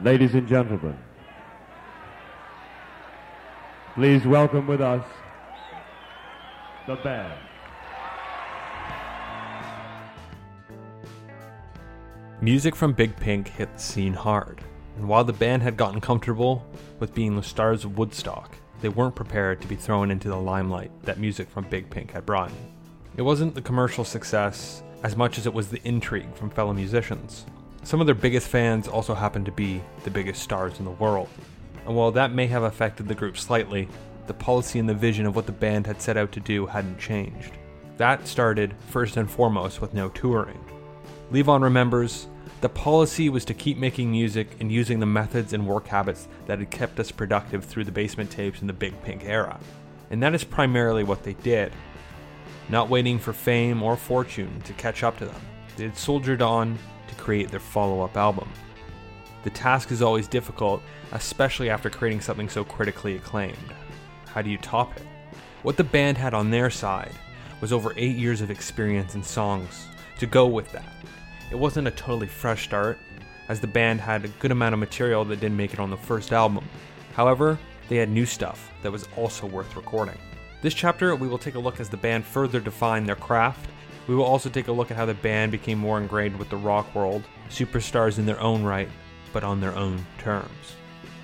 Ladies and gentlemen, please welcome with us the band. Music from Big Pink hit the scene hard, and while the band had gotten comfortable with being the stars of Woodstock, they weren't prepared to be thrown into the limelight that Music from Big Pink had brought. It wasn't the commercial success as much as it was the intrigue from fellow musicians. Some of their biggest fans also happened to be the biggest stars in the world, and while that may have affected the group slightly, the policy and the vision of what the band had set out to do hadn't changed. That started first and foremost with no touring. Levon remembers, the policy was to keep making music and using the methods and work habits that had kept us productive through the Basement Tapes and the Big Pink era. And that is primarily what they did. Not waiting for fame or fortune to catch up to them, they had soldiered on to create their follow-up album. The task is always difficult, especially after creating something so critically acclaimed. How do you top it? What the band had on their side was over 8 years of experience and songs to go with that. It wasn't a totally fresh start, as the band had a good amount of material that didn't make it on the first album. However, they had new stuff that was also worth recording. This chapter, we will take a look as the band further defined their craft. We will also take a look at how the band became more ingrained with the rock world, superstars in their own right, but on their own terms.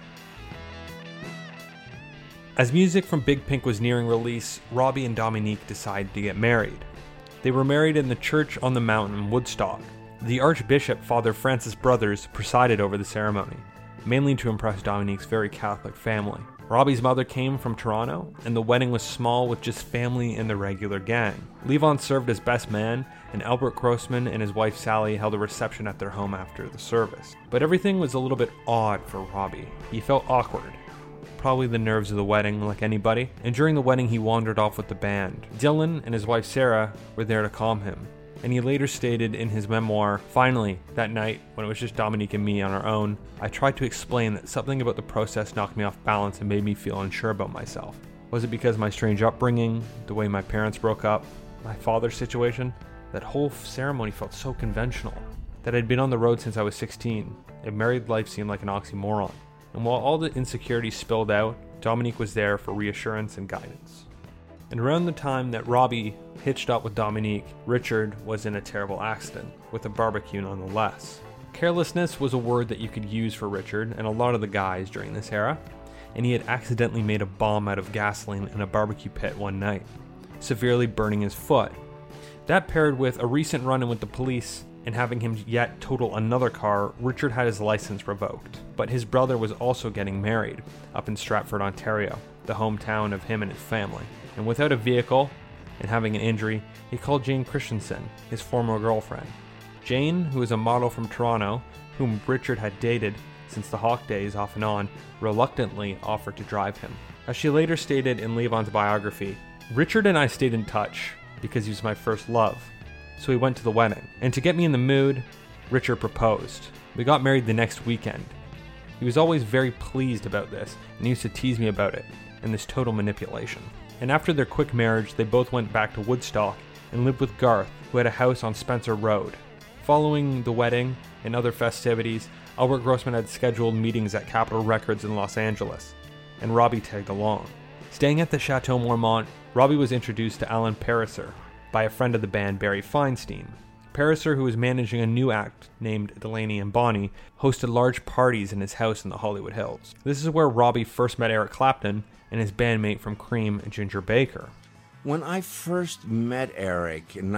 As Music from Big Pink was nearing release, Robbie and Dominique decided to get married. They were married in the church on the mountain in Woodstock. The Archbishop, Father Francis Brothers, presided over the ceremony, mainly to impress Dominique's very Catholic family. Robbie's mother came from Toronto, and the wedding was small with just family and the regular gang. Levon served as best man, and Albert Grossman and his wife Sally held a reception at their home after the service. But everything was a little bit odd for Robbie. He felt awkward. Probably the nerves of the wedding, like anybody, and during the wedding he wandered off with the band. Dylan and his wife Sarah were there to calm him, and he later stated in his memoir, "Finally, that night, when it was just Dominique and me on our own, I tried to explain that something about the process knocked me off balance and made me feel unsure about myself. Was it because of my strange upbringing, the way my parents broke up, my father's situation? That whole ceremony felt so conventional, that I'd been on the road since I was 16, and married life seemed like an oxymoron. And while all the insecurities spilled out, Dominique was there for reassurance and guidance." And around the time that Robbie hitched up with Dominique, Richard was in a terrible accident, with a barbecue nonetheless. Carelessness was a word that you could use for Richard and a lot of the guys during this era, and he had accidentally made a bomb out of gasoline in a barbecue pit one night, severely burning his foot. That paired with a recent run-in with the police and having him yet total another car, Richard had his license revoked. But his brother was also getting married up in Stratford, Ontario, the hometown of him and his family. And without a vehicle and having an injury, he called Jane Christensen, his former girlfriend. Jane, who was a model from Toronto, whom Richard had dated since the Hawk days off and on, reluctantly offered to drive him. As she later stated in Levon's biography, "Richard and I stayed in touch because he was my first love. So we went to the wedding. And to get me in the mood, Richard proposed. We got married the next weekend. He was always very pleased about this and used to tease me about it and this total manipulation." And after their quick marriage, they both went back to Woodstock and lived with Garth, who had a house on Spencer Road. Following the wedding and other festivities, Albert Grossman had scheduled meetings at Capitol Records in Los Angeles, and Robbie tagged along. Staying at the Chateau Marmont, Robbie was introduced to Alan Pariser by a friend of the band, Barry Feinstein. Pariser, who was managing a new act named Delaney and Bonnie, hosted large parties in his house in the Hollywood Hills. This is where Robbie first met Eric Clapton and his bandmate from Cream, Ginger Baker. When I first met Eric in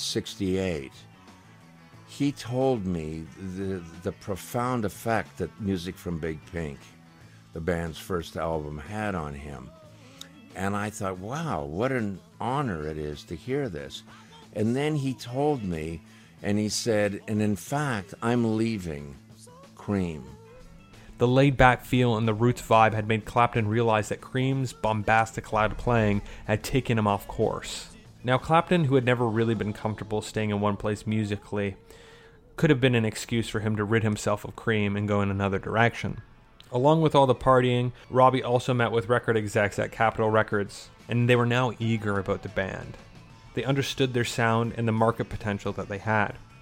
1968, he told me the profound effect that Music from Big Pink, the band's first album, had on him. And I thought, wow, what an honor it is to hear this. And then he told me, and he said, and in fact, I'm leaving Cream. The laid-back feel and the roots vibe had made Clapton realize that Cream's bombastic loud playing had taken him off course. Now Clapton, who had never really been comfortable staying in one place musically, could have been an excuse for him to rid himself of Cream and go in another direction. Along with all the partying, Robbie also met with record execs at Capitol Records, and they were now eager about the band. They understood their sound and the market potential that they had.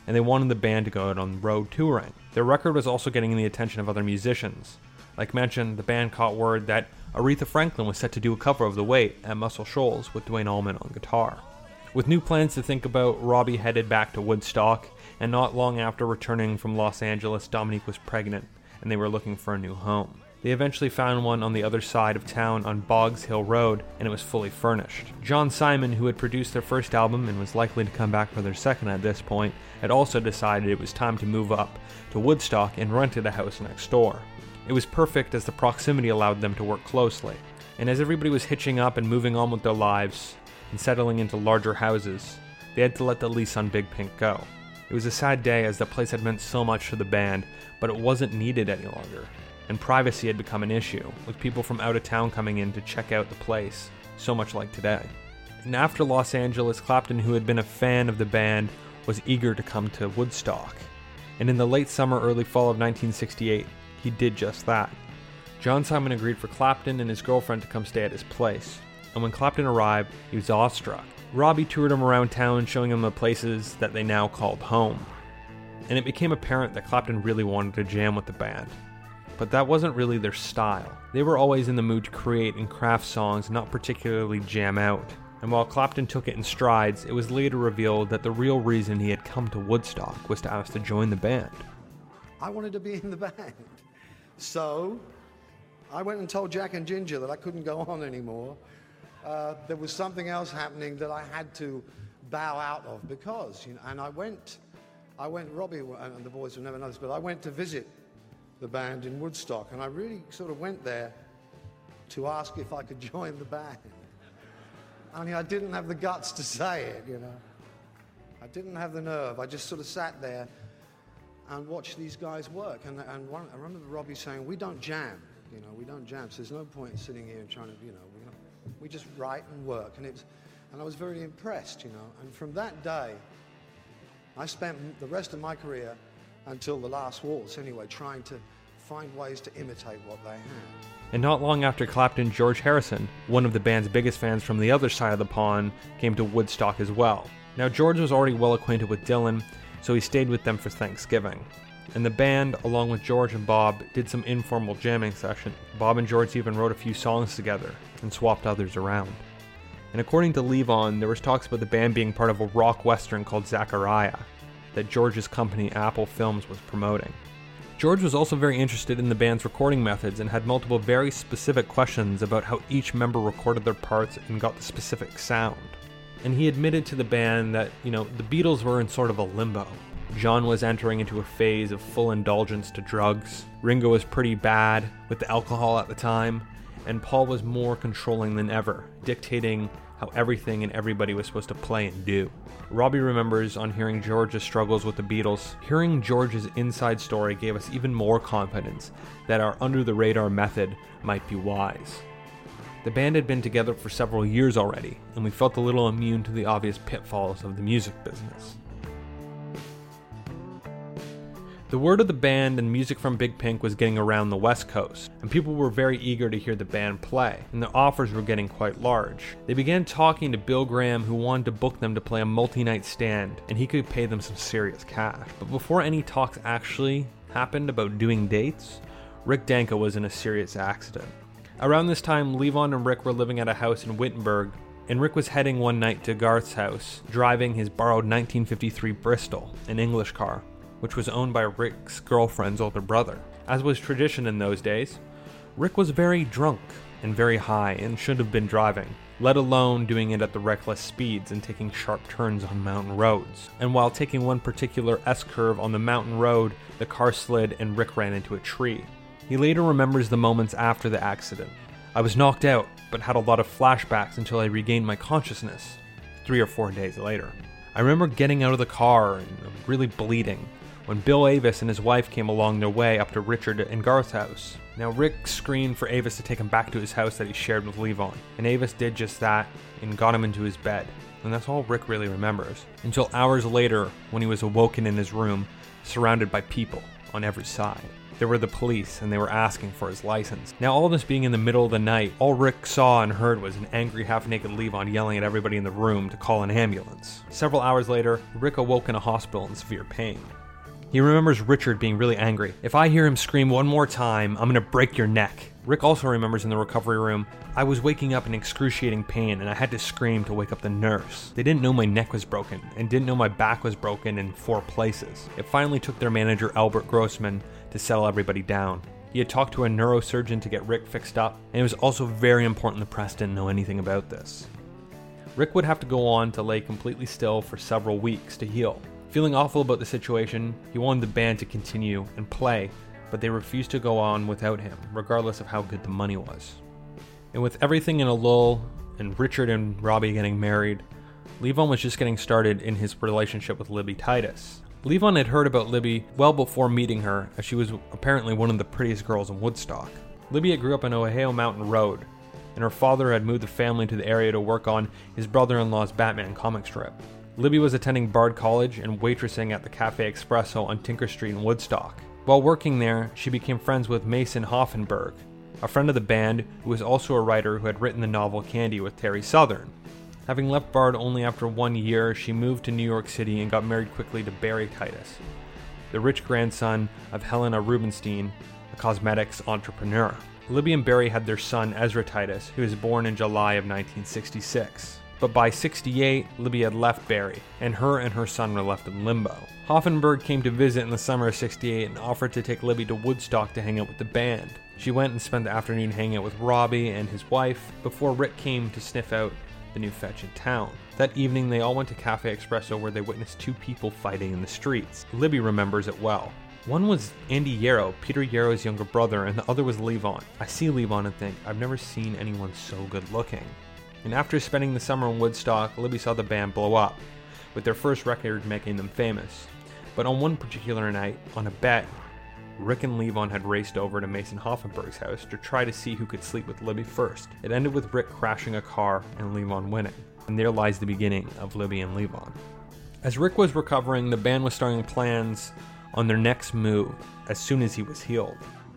and they wanted the band to go out on road touring. Their record was also getting the attention of other musicians. Like mentioned, the band caught word that Aretha Franklin was set to do a cover of The Weight at Muscle Shoals with Duane Allman on guitar. With new plans to think about, Robbie headed back to Woodstock, and not long after returning from Los Angeles, Dominique was pregnant, and they were looking for a new home. They eventually found one on the other side of town on Boggs Hill Road, and it was fully furnished. John Simon, who had produced their first album and was likely to come back for their second at this point, had also decided it was time to move up to Woodstock and rented a house next door. It was perfect as the proximity allowed them to work closely. And as everybody was hitching up and moving on with their lives and settling into larger houses, they had to let the lease on Big Pink go. It was a sad day as the place had meant so much to the band, but it wasn't needed any longer. And privacy had become an issue, with people from out of town coming in to check out the place, so much like today. And after Los Angeles, Clapton, who had been a fan of the band, was eager to come to Woodstock. And in the late summer, early fall of 1968, he did just that. John Simon agreed for Clapton and his girlfriend to come stay at his place. And when Clapton arrived, he was awestruck. Robbie toured him around town, showing him the places that they now called home. And it became apparent that Clapton really wanted to jam with the band. But that wasn't really their style. They were always in the mood to create and craft songs, not particularly jam out. And while Clapton took it in strides, it was later revealed that the real reason he had come to Woodstock was to ask to join the band. I wanted to be in the band. So I went and told Jack and Ginger that I couldn't go on anymore. There was something else happening that I had to bow out of because, and I went, Robbie and the boys will never know this, but I went to visit the band in Woodstock, and I really sort of went there to ask if I could join the band. Only I didn't have the guts to say it, I didn't have the nerve. I just sort of sat there and watched these guys work. And I remember Robbie saying, we don't jam, we don't jam. So there's no point in sitting here and trying to, we just write and work. And I was very impressed, And from that day, I spent the rest of my career until the last waltz anyway, trying to find ways to imitate what they had. And not long after Clapton, George Harrison, one of the band's biggest fans from the other side of the pond, came to Woodstock as well. Now, George was already well acquainted with Dylan, so he stayed with them for Thanksgiving. And the band, along with George and Bob, did some informal jamming session. Bob and George even wrote a few songs together and swapped others around. And according to Levon, there was talks about the band being part of a rock western called Zachariah that George's company Apple Films was promoting. George was also very interested in the band's recording methods and had multiple very specific questions about how each member recorded their parts and got the specific sound. And he admitted to the band that, the Beatles were in sort of a limbo. John was entering into a phase of full indulgence to drugs, Ringo was pretty bad with the alcohol at the time, and Paul was more controlling than ever, dictating how everything and everybody was supposed to play and do. Robbie remembers on hearing George's struggles with the Beatles, hearing George's inside story gave us even more confidence that our under-the-radar method might be wise. The band had been together for several years already, and we felt a little immune to the obvious pitfalls of the music business. The word of the band and music from Big Pink was getting around the West Coast, and people were very eager to hear the band play, and the offers were getting quite large. They began talking to Bill Graham, who wanted to book them to play a multi-night stand, and he could pay them some serious cash. But before any talks actually happened about doing dates, Rick Danko was in a serious accident. Around this time, Levon and Rick were living at a house in Wittenberg, and Rick was heading one night to Garth's house, driving his borrowed 1953 Bristol, an English car, which was owned by Rick's girlfriend's older brother. As was tradition in those days, Rick was very drunk and very high and shouldn't have been driving, let alone doing it at the reckless speeds and taking sharp turns on mountain roads. And while taking one particular S-curve on the mountain road, the car slid and Rick ran into a tree. He later remembers the moments after the accident. I was knocked out, but had a lot of flashbacks until I regained my consciousness 3 or 4 days later. I remember getting out of the car and really bleeding when Bill Avis and his wife came along their way up to Richard and Garth's house. Now, Rick screamed for Avis to take him back to his house that he shared with Levon, and Avis did just that and got him into his bed. And that's all Rick really remembers, until hours later when he was awoken in his room, surrounded by people on every side. There were the police, and they were asking for his license. Now, all this being in the middle of the night, all Rick saw and heard was an angry, half-naked Levon yelling at everybody in the room to call an ambulance. Several hours later, Rick awoke in a hospital in severe pain. He remembers Richard being really angry. "If I hear him scream one more time, I'm gonna break your neck." Rick also remembers in the recovery room, "I was waking up in excruciating pain and I had to scream to wake up the nurse. They didn't know my neck was broken and didn't know my back was broken in 4 places." It finally took their manager Albert Grossman to settle everybody down. He had talked to a neurosurgeon to get Rick fixed up, and it was also very important the press didn't know anything about this. Rick would have to go on to lay completely still for several weeks to heal. Feeling awful about the situation, he wanted the band to continue and play, but they refused to go on without him, regardless of how good the money was. And with everything in a lull, and Richard and Robbie getting married, Levon was just getting started in his relationship with Libby Titus. Levon had heard about Libby well before meeting her, as she was apparently one of the prettiest girls in Woodstock. Libby had grew up on Ohio Mountain Road, and her father had moved the family to the area to work on his brother-in-law's Batman comic strip. Libby was attending Bard College and waitressing at the Cafe Espresso on Tinker Street in Woodstock. While working there, she became friends with Mason Hoffenberg, a friend of the band who was also a writer who had written the novel Candy with Terry Southern. Having left Bard only after 1 year, she moved to New York City and got married quickly to Barry Titus, the rich grandson of Helena Rubinstein, a cosmetics entrepreneur. Libby and Barry had their son Ezra Titus, who was born in July of 1966. But by 68, Libby had left Barry, and her son were left in limbo. Hoffenberg came to visit in the summer of 68 and offered to take Libby to Woodstock to hang out with the band. She went and spent the afternoon hanging out with Robbie and his wife before Rick came to sniff out the new fetch in town. That evening, they all went to Cafe Espresso where they witnessed 2 people fighting in the streets. Libby remembers it well. One was Andy Yarrow, Peter Yarrow's younger brother, and the other was Levon. I see Levon and think, I've never seen anyone so good looking. And after spending the summer in Woodstock, Libby saw the band blow up, with their first record making them famous. But on one particular night, on a bet, Rick and Levon had raced over to Mason Hoffenberg's house to try to see who could sleep with Libby first. It ended with Rick crashing a car and Levon winning. And there lies the beginning of Libby and Levon. As Rick was recovering, the band was starting plans on their next move as soon as he was healed.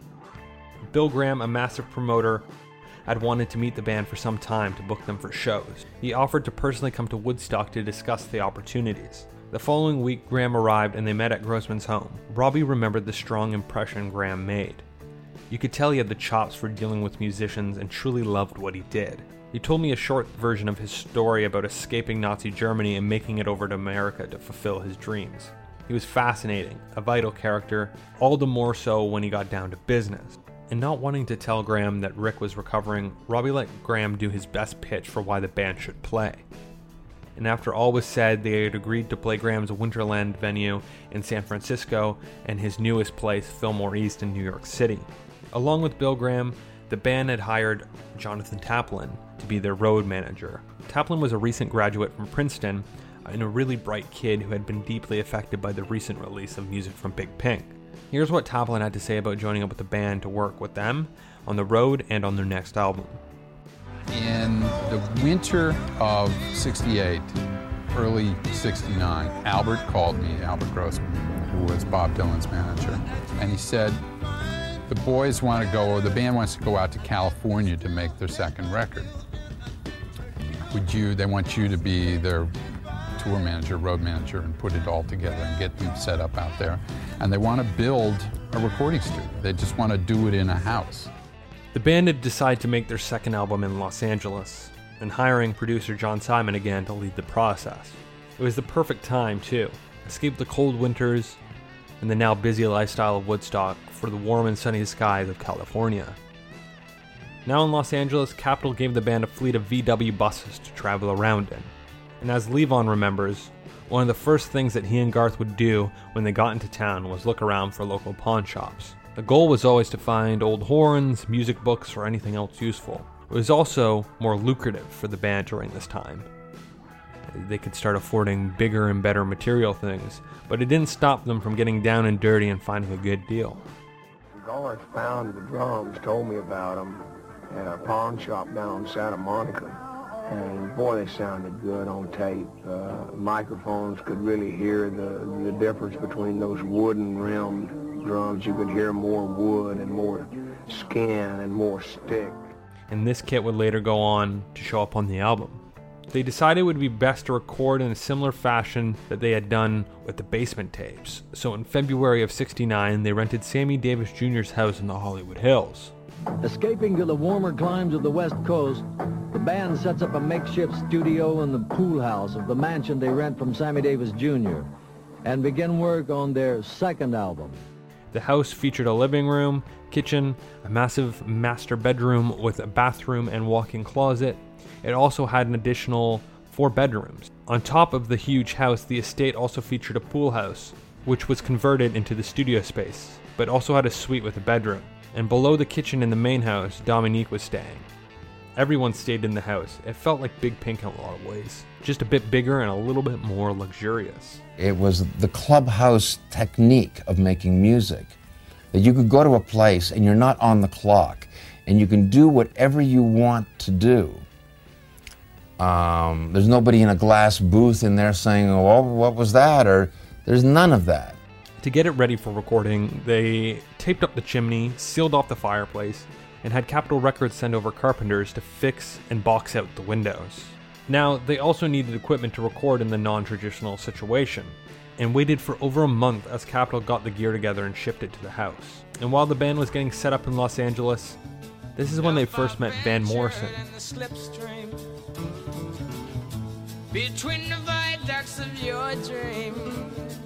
Bill Graham, a massive promoter, had wanted to meet the band for some time to book them for shows. He offered to personally come to Woodstock to discuss the opportunities. The following week, Graham arrived and they met at Grossman's home. Robbie remembered the strong impression Graham made. You could tell he had the chops for dealing with musicians and truly loved what he did. He told me a short version of his story about escaping Nazi Germany and making it over to America to fulfill his dreams. He was fascinating, a vital character, all the more so when he got down to business. And not wanting to tell Graham that Rick was recovering, Robbie let Graham do his best pitch for why the band should play. And after all was said, they had agreed to play Graham's Winterland venue in San Francisco and his newest place, Fillmore East in New York City. Along with Bill Graham, the band had hired Jonathan Taplin to be their road manager. Taplin was a recent graduate from Princeton and a really bright kid who had been deeply affected by the recent release of music from Big Pink. Here's what Taplin had to say about joining up with the band to work with them on the road and on their next album. In the winter of 68, early 69, Albert called me, Albert Grossman, who was Bob Dylan's manager, and he said, the boys want to go, or the band wants to go out to California to make their second record. They want you to be their tour manager, road manager, and put it all together and get them set up out there. And they want to build a recording studio. They just want to do it in a house. The band had decided to make their second album in Los Angeles, and hiring producer John Simon again to lead the process. It was the perfect time, too. Escape the cold winters and the now busy lifestyle of Woodstock for the warm and sunny skies of California. Now in Los Angeles, Capitol gave the band a fleet of VW buses to travel around in. And as Levon remembers, one of the first things that he and Garth would do when they got into town was look around for local pawn shops. The goal was always to find old horns, music books, or anything else useful. It was also more lucrative for the band during this time. They could start affording bigger and better material things, but it didn't stop them from getting down and dirty and finding a good deal. Garth found the drums, told me about them at a pawn shop down in Santa Monica. And boy, they sounded good on tape. Microphones could really hear the difference between those wooden-rimmed drums, you could hear more wood and more skin and more stick. And this kit would later go on to show up on the album. They decided it would be best to record in a similar fashion that they had done with the Basement tapes. So in February of '69, they rented Sammy Davis Jr.'s house in the Hollywood Hills. Escaping to the warmer climes of the West Coast, the band sets up a makeshift studio in the pool house of the mansion they rent from Sammy Davis Jr. and begin work on their second album. The house featured a living room, kitchen, a massive master bedroom with a bathroom and walk-in closet. It also had an additional 4 bedrooms. On top of the huge house, the estate also featured a pool house, which was converted into the studio space, but also had a suite with a bedroom. And below the kitchen in the main house, Dominique was staying. Everyone stayed in the house. It felt like Big Pink in a lot of ways, just a bit bigger and a little bit more luxurious. It was the clubhouse technique of making music, that you could go to a place and you're not on the clock, and you can do whatever you want to do. There's nobody in a glass booth in there saying, oh, what was that? Or there's none of that. To get it ready for recording, they taped up the chimney, sealed off the fireplace, and had Capitol Records send over carpenters to fix and box out the windows. Now, they also needed equipment to record in the non-traditional situation, and waited for over a month as Capitol got the gear together and shipped it to the house. And while the band was getting set up in Los Angeles, this is when they first met Van Morrison. Between the viaducts of your dream.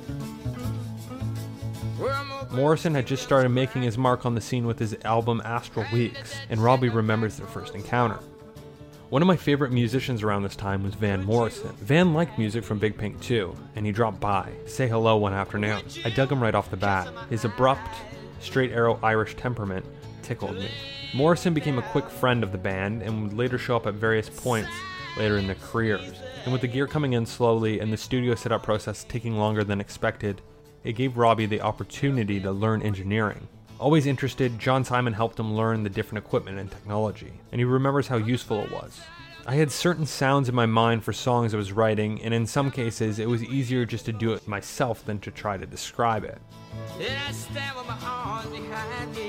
Morrison had just started making his mark on the scene with his album Astral Weeks, and Robbie remembers their first encounter. One of my favorite musicians around this time was Van Morrison. Van liked music from Big Pink too, and he dropped by to say hello one afternoon. I dug him right off the bat. His abrupt, straight arrow Irish temperament tickled me. Morrison became a quick friend of the band and would later show up at various points later in their careers. And with the gear coming in slowly and the studio setup process taking longer than expected, it gave Robbie the opportunity to learn engineering. Always interested, John Simon helped him learn the different equipment and technology, and he remembers how useful it was. I had certain sounds in my mind for songs I was writing, and in some cases it was easier just to do it myself than to try to describe it. Then I stand with my arms behind me,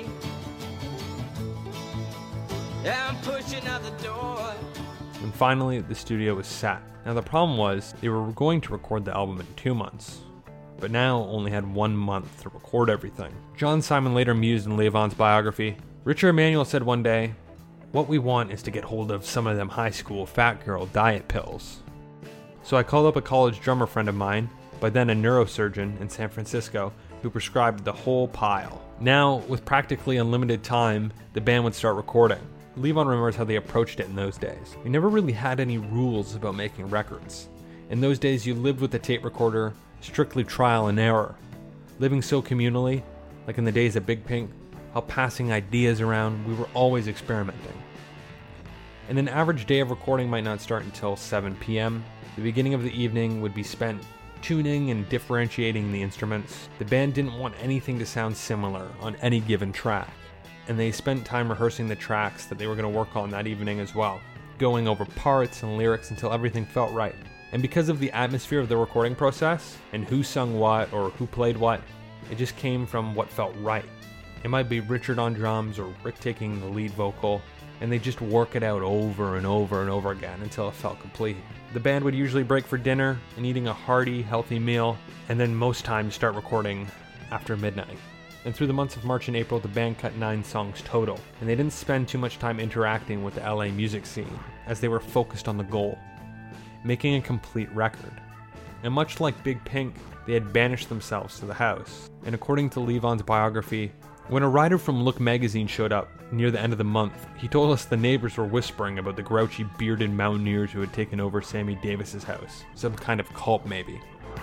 I'm pushing out the door. And finally, the studio was set. Now the problem was, they were going to record the album in 2 months, but now only had 1 month to record everything. John Simon later mused in Levon's biography, Richard Emanuel said one day, "What we want is to get hold of some of them high school fat girl diet pills." So I called up a college drummer friend of mine, by then a neurosurgeon in San Francisco, who prescribed the whole pile. Now, with practically unlimited time, the band would start recording. Levon remembers how they approached it in those days. We never really had any rules about making records. In those days, you lived with a tape recorder, strictly trial and error. Living so communally, like in the days of Big Pink, how passing ideas around, we were always experimenting. And an average day of recording might not start until 7 p.m. The beginning of the evening would be spent tuning and differentiating the instruments. The band didn't want anything to sound similar on any given track, and they spent time rehearsing the tracks that they were going to work on that evening as well, going over parts and lyrics until everything felt right. And because of the atmosphere of the recording process, and who sung what or who played what, it just came from what felt right. It might be Richard on drums or Rick taking the lead vocal, and they just work it out over and over and over again until it felt complete. The band would usually break for dinner and eating a hearty, healthy meal, and then most times start recording after midnight. And through the months of March and April, the band cut 9 songs total, and they didn't spend too much time interacting with the LA music scene, as they were focused on the goal, making a complete record. And much like Big Pink, they had banished themselves to the house. And according to Levon's biography, when a writer from Look magazine showed up near the end of the month, he told us the neighbors were whispering about the grouchy bearded mountaineers who had taken over Sammy Davis's house. Some kind of cult maybe.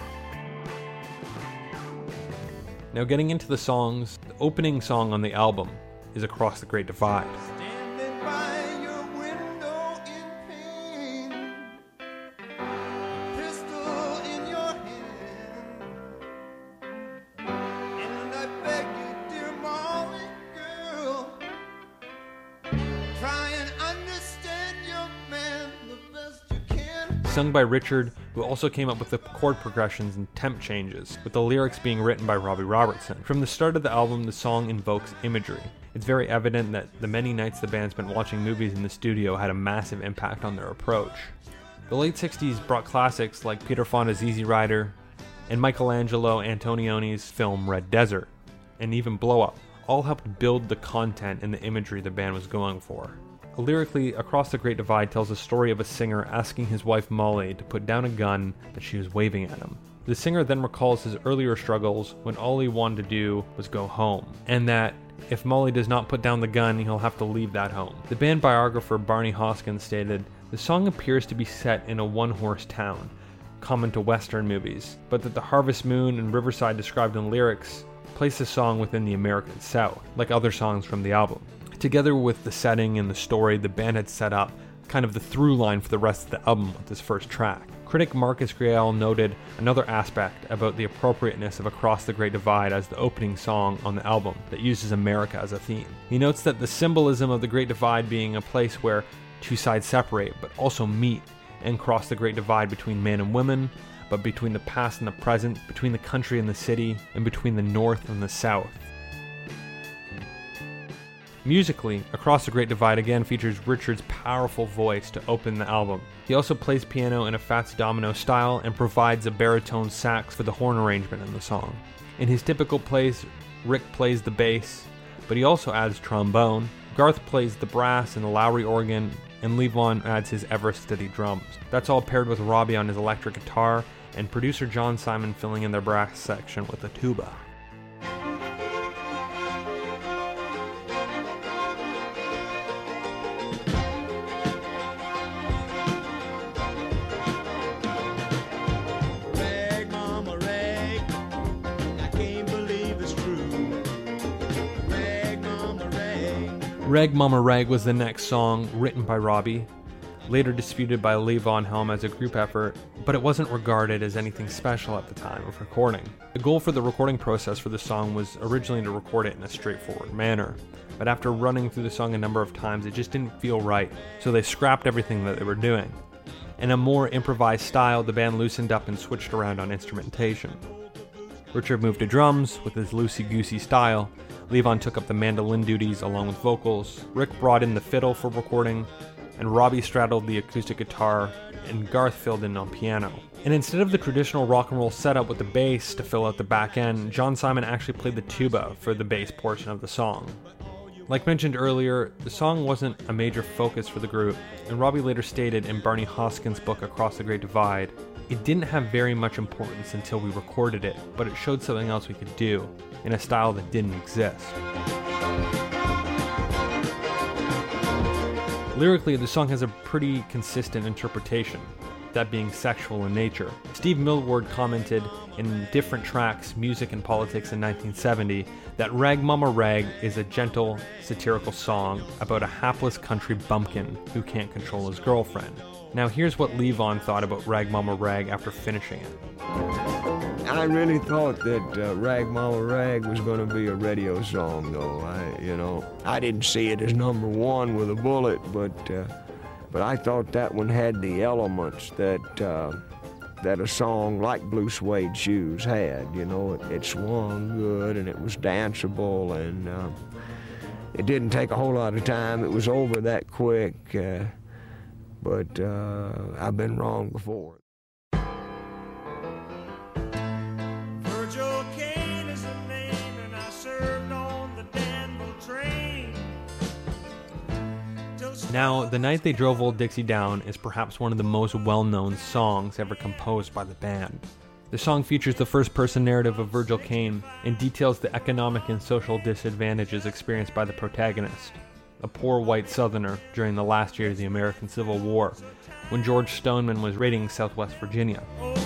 Now getting into the songs, the opening song on the album is Across the Great Divide. Sung by Richard, who also came up with the chord progressions and temp changes, with the lyrics being written by Robbie Robertson. From the start of the album, the song invokes imagery. It's very evident that the many nights the band spent watching movies in the studio had a massive impact on their approach. The late 60s brought classics like Peter Fonda's Easy Rider and Michelangelo Antonioni's film Red Desert, and even Blow Up, all helped build the content and the imagery the band was going for. Lyrically, Across the Great Divide tells a story of a singer asking his wife Molly to put down a gun that she was waving at him. The singer then recalls his earlier struggles when all he wanted to do was go home, and that if Molly does not put down the gun, he'll have to leave that home. The band biographer Barney Hoskyns stated, "The song appears to be set in a one-horse town, common to Western movies, but that the Harvest Moon and Riverside described in lyrics place the song within the American South, like other songs from the album." Together with the setting and the story, the band had set up kind of the through line for the rest of the album with this first track. Critic Marcus Grial noted another aspect about the appropriateness of Across the Great Divide as the opening song on the album that uses America as a theme. He notes that the symbolism of the Great Divide being a place where two sides separate but also meet and cross the Great Divide between men and women, but between the past and the present, between the country and the city, and between the North and the South. Musically, Across the Great Divide again features Richard's powerful voice to open the album. He also plays piano in a Fats Domino style and provides a baritone sax for the horn arrangement in the song. In his typical place, Rick plays the bass, but he also adds trombone. Garth plays the brass and the Lowry organ, and Levon adds his ever-steady drums. That's all paired with Robbie on his electric guitar, and producer John Simon filling in their brass section with a tuba. Rag Mama Rag was the next song written by Robbie, later disputed by Levon Helm as a group effort, but it wasn't regarded as anything special at the time of recording. The goal for the recording process for the song was originally to record it in a straightforward manner, but after running through the song a number of times, it just didn't feel right, so they scrapped everything that they were doing. In a more improvised style, the band loosened up and switched around on instrumentation. Richard moved to drums with his loosey-goosey style. Levon took up the mandolin duties along with vocals. Rick brought in the fiddle for recording, and Robbie straddled the acoustic guitar, and Garth filled in on piano. And instead of the traditional rock and roll setup with the bass to fill out the back end, John Simon actually played the tuba for the bass portion of the song. Like mentioned earlier, the song wasn't a major focus for the group, and Robbie later stated in Barney Hoskyns' book Across the Great Divide, "It didn't have very much importance until we recorded it, but it showed something else we could do, in a style that didn't exist." Lyrically, the song has a pretty consistent interpretation, that being sexual in nature. Steve Millward commented in Different Tracks, Music and Politics in 1970 that Rag Mama Rag is a gentle, satirical song about a hapless country bumpkin who can't control his girlfriend. Now here's what Levon thought about Rag Mama Rag after finishing it. I really thought that Rag Mama Rag was going to be a radio song, though. I didn't see it as number one with a bullet, but I thought that one had the elements that a song like Blue Suede Shoes had. It swung good and it was danceable, and it didn't take a whole lot of time. It was over that quick, but I've been wrong before. Now, The Night They Drove Old Dixie Down is perhaps one of the most well-known songs ever composed by the band. The song features the first-person narrative of Virgil Caine and details the economic and social disadvantages experienced by the protagonist, a poor white Southerner during the last year of the American Civil War, when George Stoneman was raiding Southwest Virginia.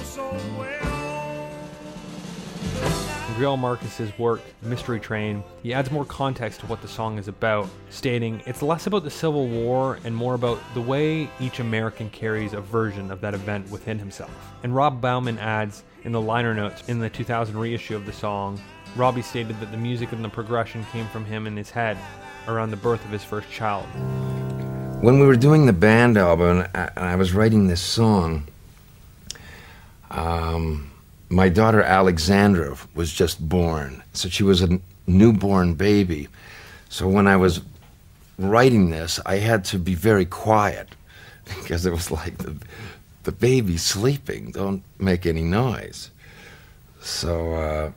In Grial Marcus's work, Mystery Train, he adds more context to what the song is about, stating, "It's less about the Civil War and more about the way each American carries a version of that event within himself." And Rob Bauman adds, in the liner notes in the 2000 reissue of the song, Robbie stated that the music and the progression came from him in his head around the birth of his first child. When we were doing the band album and I was writing this song, My daughter Alexandra was just born, so she was a newborn baby. So when I was writing this, I had to be very quiet because it was like the baby's sleeping, don't make any noise. So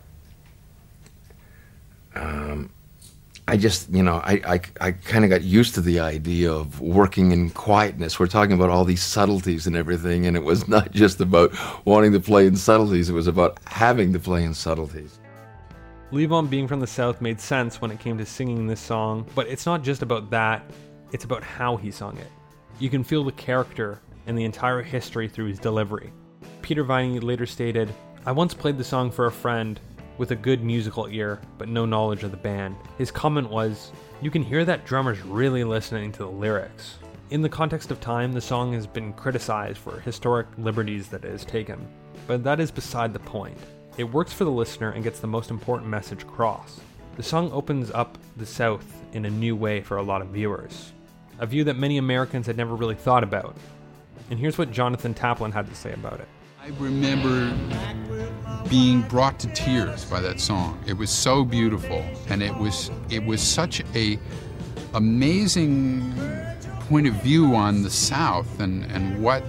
I just, I kind of got used to the idea of working in quietness. We're talking about all these subtleties and everything, and it was not just about wanting to play in subtleties, it was about having to play in subtleties. Levon being from the South made sense when it came to singing this song, but it's not just about that, it's about how he sung it. You can feel the character and the entire history through his delivery. Peter Viney later stated, "I once played the song for a friend with a good musical ear, but no knowledge of the band. His comment was, 'You can hear that drummer's really listening to the lyrics.' In the context of time, the song has been criticized for historic liberties that it has taken, but that is beside the point. It works for the listener and gets the most important message across. The song opens up the South in a new way for a lot of viewers, a view that many Americans had never really thought about. And here's what Jonathan Taplin had to say about it. I remember being brought to tears by that song. It was so beautiful, and it was such a amazing point of view on the South and what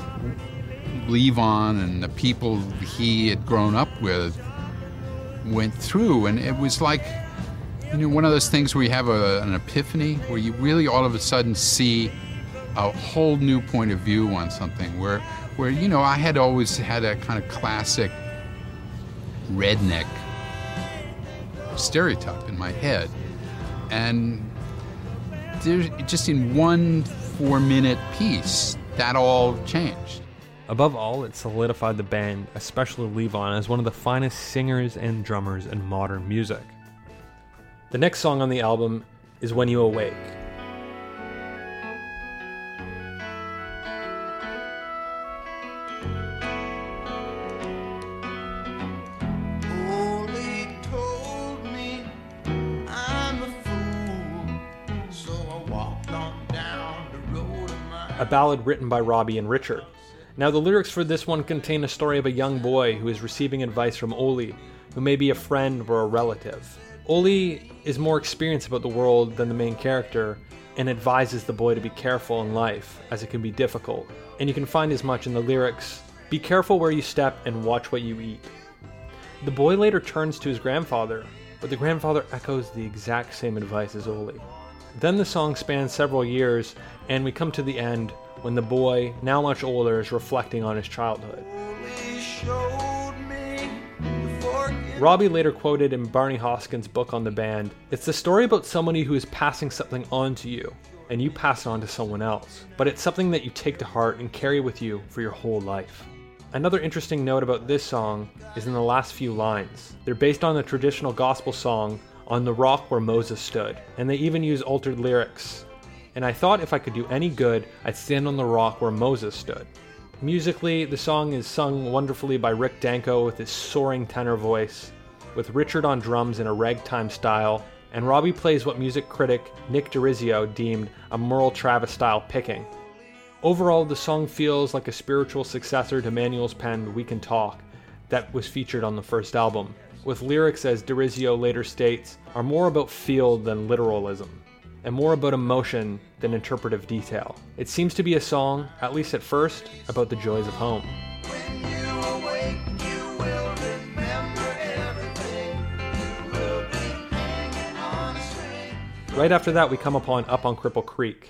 Levon and the people he had grown up with went through. And it was like, one of those things where you have an epiphany, where you really all of a sudden see a whole new point of view on something, where I had always had a kind of classic redneck stereotype in my head. And there's just in one 4-minute piece, that all changed. Above all, it solidified the band, especially Levon, as one of the finest singers and drummers in modern music. The next song on the album is When You Awake. A ballad written by Robbie and Richard. Now, the lyrics for this one contain a story of a young boy who is receiving advice from Ole, who may be a friend or a relative. Ole is more experienced about the world than the main character and advises the boy to be careful in life, as it can be difficult. And you can find as much in the lyrics, "Be careful where you step and watch what you eat." The boy later turns to his grandfather, but the grandfather echoes the exact same advice as Ole. Then the song spans several years, and we come to the end when the boy, now much older, is reflecting on his childhood. Robbie later quoted in Barney Hoskins' book on the band, "It's the story about somebody who is passing something on to you, and you pass it on to someone else, but it's something that you take to heart and carry with you for your whole life." Another interesting note about this song is in the last few lines. They're based on the traditional gospel song, "On the Rock Where Moses Stood," and they even use altered lyrics. "And I thought if I could do any good, I'd stand on the rock where Moses stood." Musically, the song is sung wonderfully by Rick Danko with his soaring tenor voice, with Richard on drums in a ragtime style, and Robbie plays what music critic Nick DiRisio deemed a Merle Travis-style picking. Overall, the song feels like a spiritual successor to Manuel's penned "We Can Talk" that was featured on the first album, with lyrics, as DiRisio later states, are more about feel than literalism, and more about emotion than interpretive detail. It seems to be a song, at least at first, about the joys of home. When you awake, you will remember everything. We'll be hanging on a string. Right after that, we come upon Up on Cripple Creek.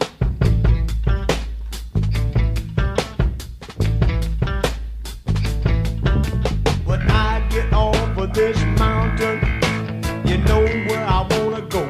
When I get off of this mountain, you know where I wanna go.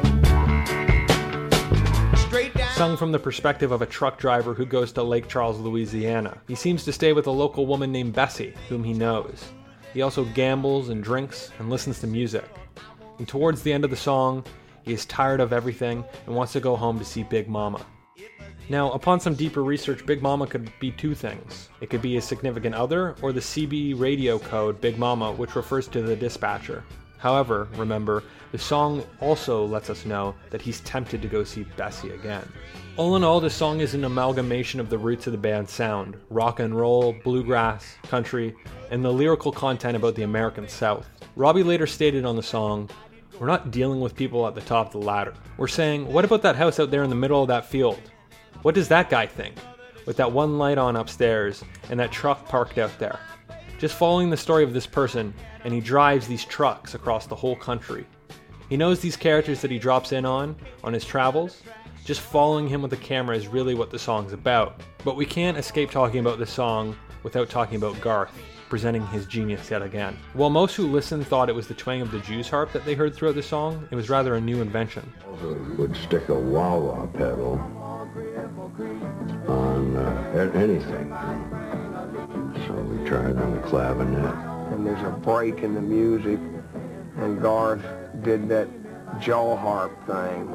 Sung from the perspective of a truck driver who goes to Lake Charles, Louisiana. He seems to stay with a local woman named Bessie, whom he knows. He also gambles and drinks and listens to music. And towards the end of the song, he is tired of everything and wants to go home to see Big Mama. Now, upon some deeper research, Big Mama could be two things. It could be his significant other, or the CB radio code Big Mama, which refers to the dispatcher. However, remember, the song also lets us know that he's tempted to go see Bessie again. All in all, this song is an amalgamation of the roots of the band's sound: rock and roll, bluegrass, country, and the lyrical content about the American South. Robbie later stated on the song, "We're not dealing with people at the top of the ladder. We're saying, what about that house out there in the middle of that field? What does that guy think? With that one light on upstairs and that truck parked out there. Just following the story of this person, and he drives these trucks across the whole country. He knows these characters that he drops in on his travels. Just following him with the camera is really what the song's about." But we can't escape talking about this song without talking about Garth, presenting his genius yet again. While most who listened thought it was the twang of the Jews harp that they heard throughout the song, it was rather a new invention. Would stick a wah-wah pedal on anything. So we tried on the clavinet. And there's a break in the music, and Garth did that jaw harp thing.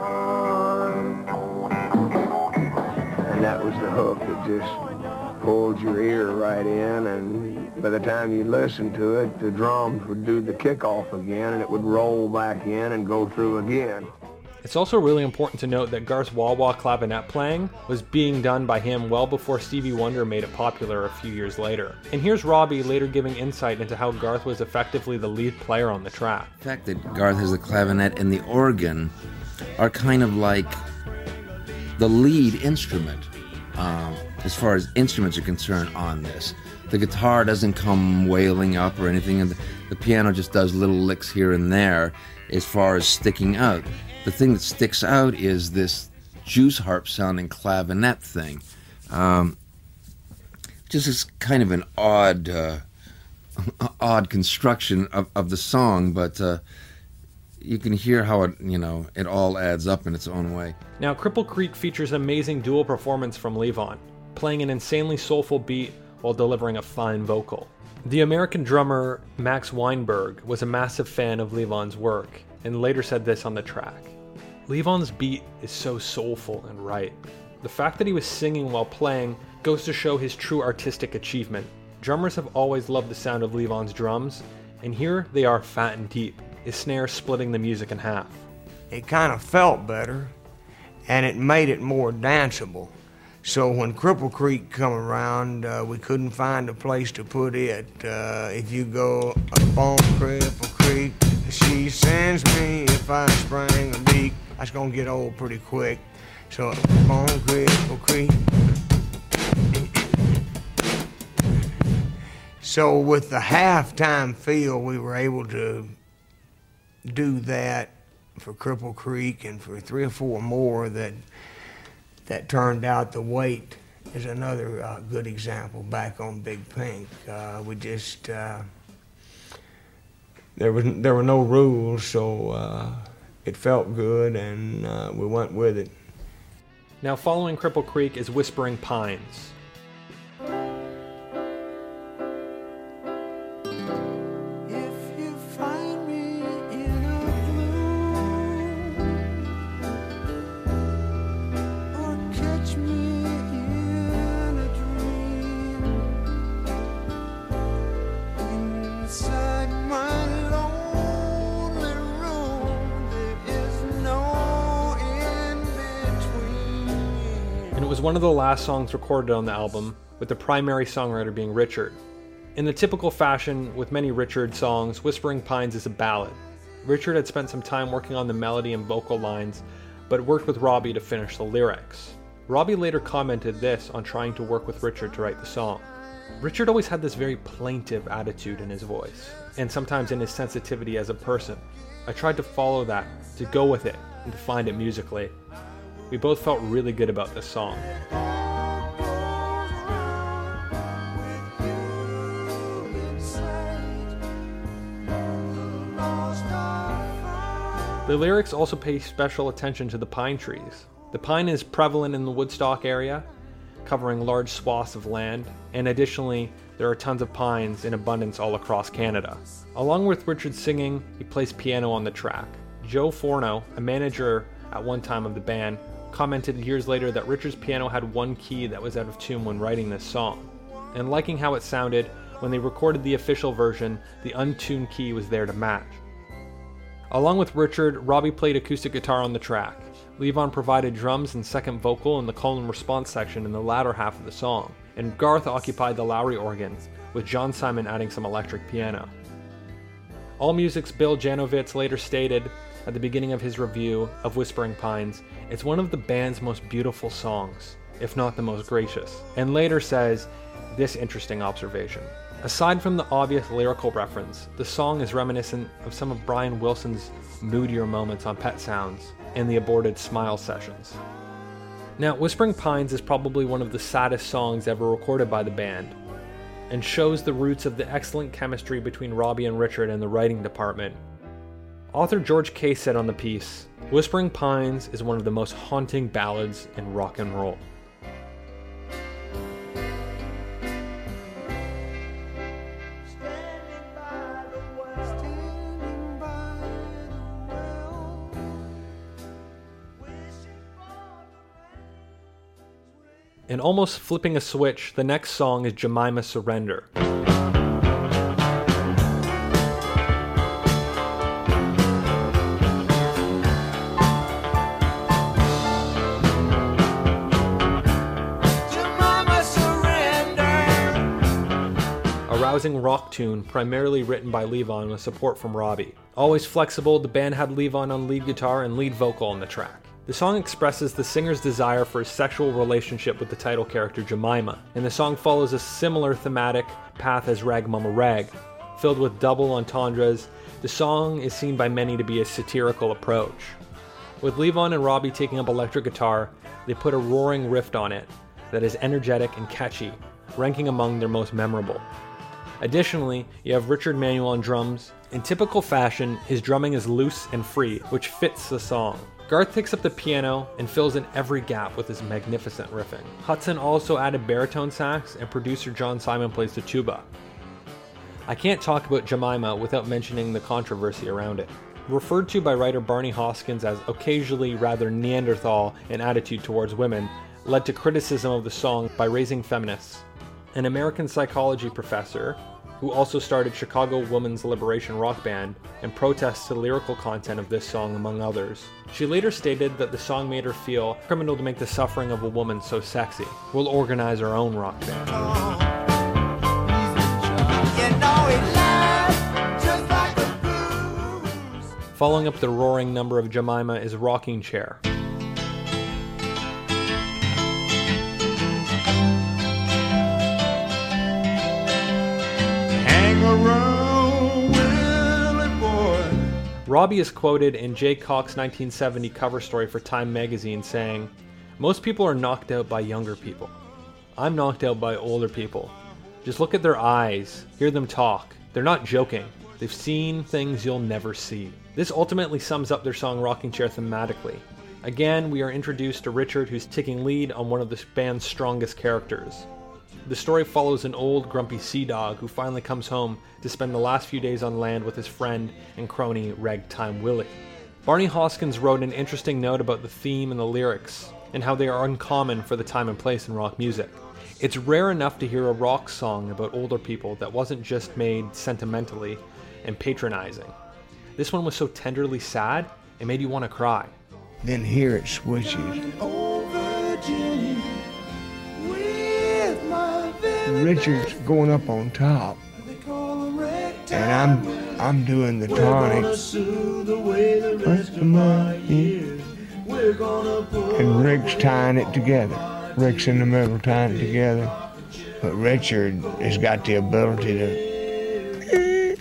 And that was the hook. It just pulled your ear right in, and by the time you listened to it, the drums would do the kickoff again, and it would roll back in and go through again. It's also really important to note that Garth's wah-wah clavinet playing was being done by him well before Stevie Wonder made it popular a few years later. And here's Robbie later giving insight into how Garth was effectively the lead player on the track. The fact that Garth has the clavinet and the organ are kind of like the lead instrument as far as instruments are concerned on this. The guitar doesn't come wailing up or anything, and the piano just does little licks here and there as far as sticking out. The thing that sticks out is this Jews harp sounding clavinet thing. Just is kind of an odd construction of the song, but you can hear how it all adds up in its own way. Now, Cripple Creek features an amazing dual performance from Levon, playing an insanely soulful beat while delivering a fine vocal. The American drummer Max Weinberg was a massive fan of Levon's work, and later said this on the track: "Levon's beat is so soulful and right. The fact that he was singing while playing goes to show his true artistic achievement. Drummers have always loved the sound of Levon's drums, and here they are fat and deep, his snare splitting the music in half." It kind of felt better, and it made it more danceable. So when Cripple Creek come around, we couldn't find a place to put it. If you go up on Cripple Creek, she sends me if I sprang a leak. That's gonna get old pretty quick. So up on Cripple Creek. So with the halftime feel, we were able to do that for Cripple Creek and for 3 or 4 more that turned out. The Weight is another good example back on Big Pink. We just, there were no rules, so it felt good, and we went with it. Now, following Cripple Creek is Whispering Pines. Was one of the last songs recorded on the album, with the primary songwriter being Richard. In the typical fashion with many Richard songs, Whispering Pines is a ballad. Richard had spent some time working on the melody and vocal lines, but worked with Robbie to finish the lyrics. Robbie later commented this on trying to work with Richard to write the song. Richard always had this very plaintive attitude in his voice, and sometimes in his sensitivity as a person. I tried to follow that, to go with it, and to find it musically. We both felt really good about this song. The lyrics also pay special attention to the pine trees. The pine is prevalent in the Woodstock area, covering large swaths of land, and additionally, there are tons of pines in abundance all across Canada. Along with Richard singing, he plays piano on the track. Joe Forno, a manager at one time of the band, commented years later that Richard's piano had one key that was out of tune when writing this song. And liking how it sounded, when they recorded the official version, the untuned key was there to match. Along with Richard, Robbie played acoustic guitar on the track. Levon provided drums and second vocal in the call and response section in the latter half of the song, and Garth occupied the Lowrey organ, with John Simon adding some electric piano. AllMusic's Bill Janovitz later stated, at the beginning of his review of Whispering Pines, it's one of the band's most beautiful songs, if not the most gracious, and later says this interesting observation. Aside from the obvious lyrical reference, the song is reminiscent of some of Brian Wilson's moodier moments on Pet Sounds and the aborted Smile sessions. Now, Whispering Pines is probably one of the saddest songs ever recorded by the band, and shows the roots of the excellent chemistry between Robbie and Richard in the writing department. Author George Kay said on the piece, "Whispering Pines is one of the most haunting ballads in rock and roll." And almost flipping a switch, the next song is Jemima Surrender. Jemima Surrender. A rousing rock tune primarily written by Levon with support from Robbie. Always flexible, the band had Levon on lead guitar and lead vocal on the track. The song expresses the singer's desire for a sexual relationship with the title character Jemima, and the song follows a similar thematic path as Rag Mama Rag. Filled with double entendres, the song is seen by many to be a satirical approach. With Levon and Robbie taking up electric guitar, they put a roaring riff on it that is energetic and catchy, ranking among their most memorable. Additionally, you have Richard Manuel on drums. In typical fashion, his drumming is loose and free, which fits the song. Garth picks up the piano and fills in every gap with his magnificent riffing. Hudson also added baritone sax, and producer John Simon plays the tuba. I can't talk about Jemima without mentioning the controversy around it. Referred to by writer Barney Hoskins as occasionally rather Neanderthal in attitude towards women, led to criticism of the song by raising feminists. An American psychology professor, who also started Chicago Women's Liberation Rock Band, and protests the lyrical content of this song among others. She later stated that the song made her feel criminal to make the suffering of a woman so sexy. We'll organize our own rock band. Following up the roaring number of Jemima is Rocking Chair. Around, Willie boy. Robbie is quoted in Jay Cox's 1970 cover story for Time magazine saying, "Most people are knocked out by younger people. I'm knocked out by older people. Just look at their eyes, hear them talk. They're not joking. They've seen things you'll never see." This ultimately sums up their song Rocking Chair thematically. Again, we are introduced to Richard, who's taking lead on one of the band's strongest characters. The story follows an old, grumpy sea dog who finally comes home to spend the last few days on land with his friend and crony Ragtime Willie. Barney Hoskins wrote an interesting note about the theme and the lyrics, and how they are uncommon for the time and place in rock music. It's rare enough to hear a rock song about older people that wasn't just made sentimentally and patronizing. This one was so tenderly sad, it made you want to cry. Then here it switches. Richard's going up on top, and I'm doing the tonic. And Rick's tying it together. Rick's in the middle tying it together, but Richard has got the ability to.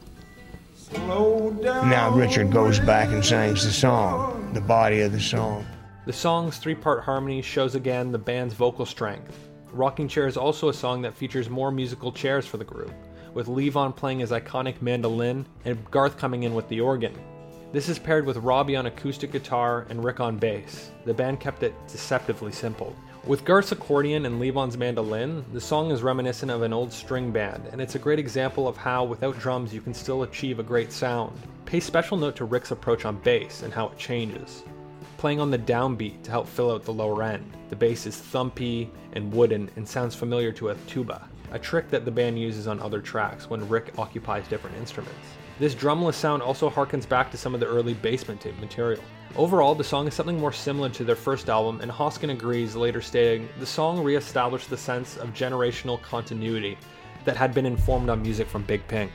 Now Richard goes back and sings the song, the body of the song. The song's three-part harmony shows again the band's vocal strength. Rocking Chair is also a song that features more musical chairs for the group, with Levon playing his iconic mandolin and Garth coming in with the organ. This is paired with Robbie on acoustic guitar and Rick on bass. The band kept it deceptively simple. With Garth's accordion and Levon's mandolin, the song is reminiscent of an old string band, and it's a great example of how, without drums, you can still achieve a great sound. Pay special note to Rick's approach on bass and how it changes. Playing on the downbeat to help fill out the lower end. The bass is thumpy and wooden and sounds familiar to a tuba, a trick that the band uses on other tracks when Rick occupies different instruments. This drumless sound also harkens back to some of the early basement tape material. Overall, the song is something more similar to their first album, and Hoskin agrees, later stating, the song re-established the sense of generational continuity that had been informed on music from Big Pink.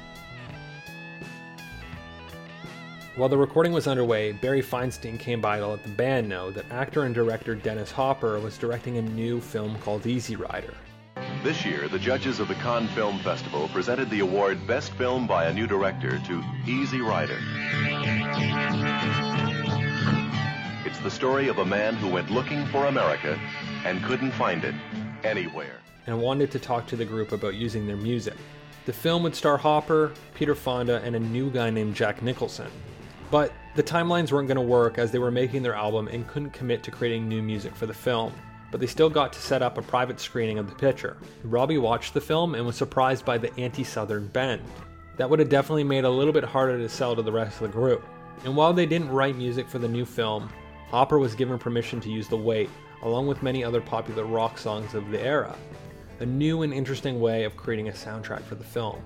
While the recording was underway, Barry Feinstein came by to let the band know that actor and director Dennis Hopper was directing a new film called Easy Rider. This year, the judges of the Cannes Film Festival presented the award Best Film by a New Director to Easy Rider. It's the story of a man who went looking for America and couldn't find it anywhere, and wanted to talk to the group about using their music. The film would star Hopper, Peter Fonda, and a new guy named Jack Nicholson. But the timelines weren't going to work as they were making their album and couldn't commit to creating new music for the film. But they still got to set up a private screening of the picture. Robbie watched the film and was surprised by the anti-Southern bend. That would have definitely made it a little bit harder to sell to the rest of the group. And while they didn't write music for the new film, Hopper was given permission to use The Weight, along with many other popular rock songs of the era. A new and interesting way of creating a soundtrack for the film.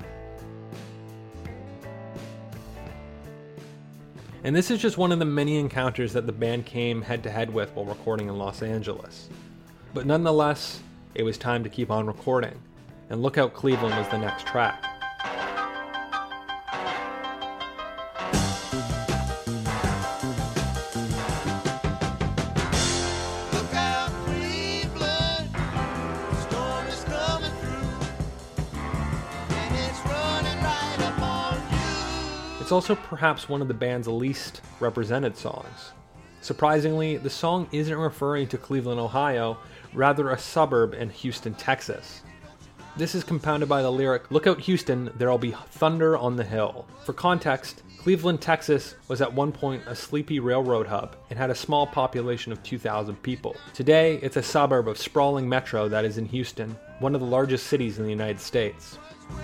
And this is just one of the many encounters that the band came head-to-head with while recording in Los Angeles. But nonetheless, it was time to keep on recording, and Look Out Cleveland was the next track. It's also perhaps one of the band's least represented songs. Surprisingly, the song isn't referring to Cleveland, Ohio, rather a suburb in Houston, Texas. This is compounded by the lyric, "Look out Houston, there'll be thunder on the hill." For context, Cleveland, Texas was at one point a sleepy railroad hub and had a small population of 2,000 people. Today, it's a suburb of sprawling metro that is in Houston, one of the largest cities in the United States.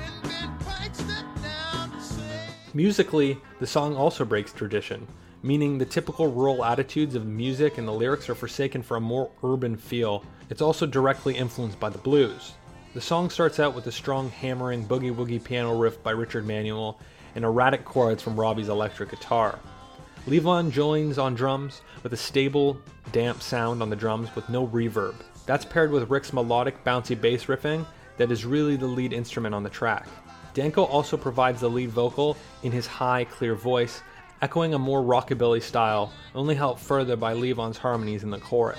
Musically, the song also breaks tradition, meaning the typical rural attitudes of the music and the lyrics are forsaken for a more urban feel. It's also directly influenced by the blues. The song starts out with a strong hammering boogie-woogie piano riff by Richard Manuel and erratic chords from Robbie's electric guitar. Levon joins on drums with a stable, damp sound on the drums with no reverb. That's paired with Rick's melodic, bouncy bass riffing that is really the lead instrument on the track. Danko also provides the lead vocal in his high, clear voice, echoing a more rockabilly style, only helped further by Levon's harmonies in the chorus.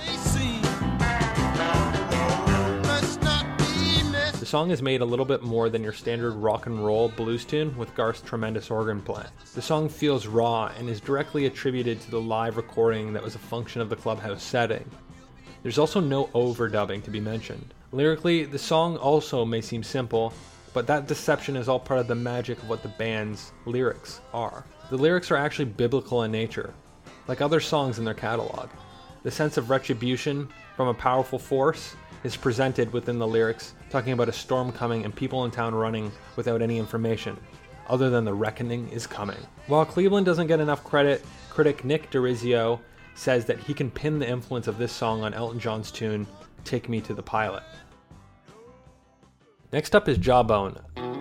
The song is made a little bit more than your standard rock and roll blues tune with Garth's tremendous organ playing. The song feels raw and is directly attributed to the live recording that was a function of the clubhouse setting. There's also no overdubbing to be mentioned. Lyrically, the song also may seem simple, but that deception is all part of the magic of what the band's lyrics are. The lyrics are actually biblical in nature, like other songs in their catalog. The sense of retribution from a powerful force is presented within the lyrics, talking about a storm coming and people in town running without any information, other than the reckoning is coming. While Cleveland doesn't get enough credit, critic Nick DeRizio says that he can pin the influence of this song on Elton John's tune, Take Me to the Pilot. Next up is Jawbone.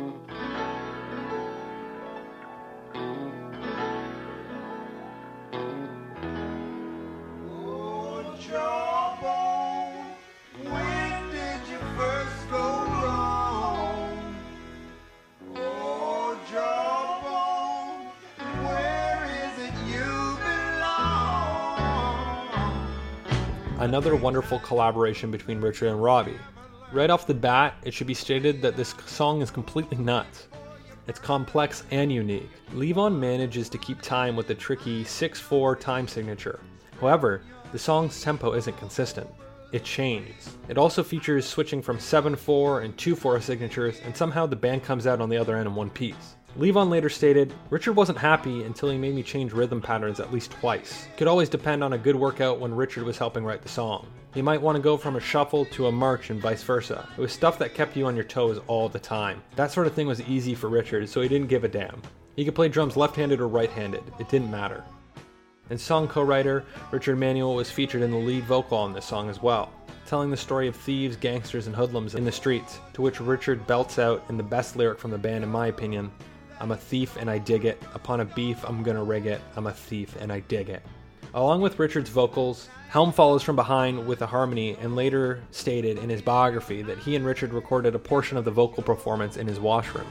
Another wonderful collaboration between Richard and Robbie. Right off the bat, it should be stated that this song is completely nuts. It's complex and unique. Levon manages to keep time with the tricky 6/4 time signature. However, the song's tempo isn't consistent. It changes. It also features switching from 7/4 and 2/4 signatures, and somehow the band comes out on the other end in one piece. Levon later stated, "Richard wasn't happy until he made me change rhythm patterns at least twice. Could always depend on a good workout when Richard was helping write the song. He might want to go from a shuffle to a march and vice versa. It was stuff that kept you on your toes all the time. That sort of thing was easy for Richard, so he didn't give a damn. He could play drums left-handed or right-handed. It didn't matter." And song co-writer Richard Manuel was featured in the lead vocal on this song as well, telling the story of thieves, gangsters, and hoodlums in the streets, to which Richard belts out in the best lyric from the band in my opinion, I'm a thief and I dig it. Upon a beef, I'm gonna rig it. I'm a thief and I dig it. Along with Richard's vocals, Helm follows from behind with a harmony and later stated in his biography that he and Richard recorded a portion of the vocal performance in his washroom.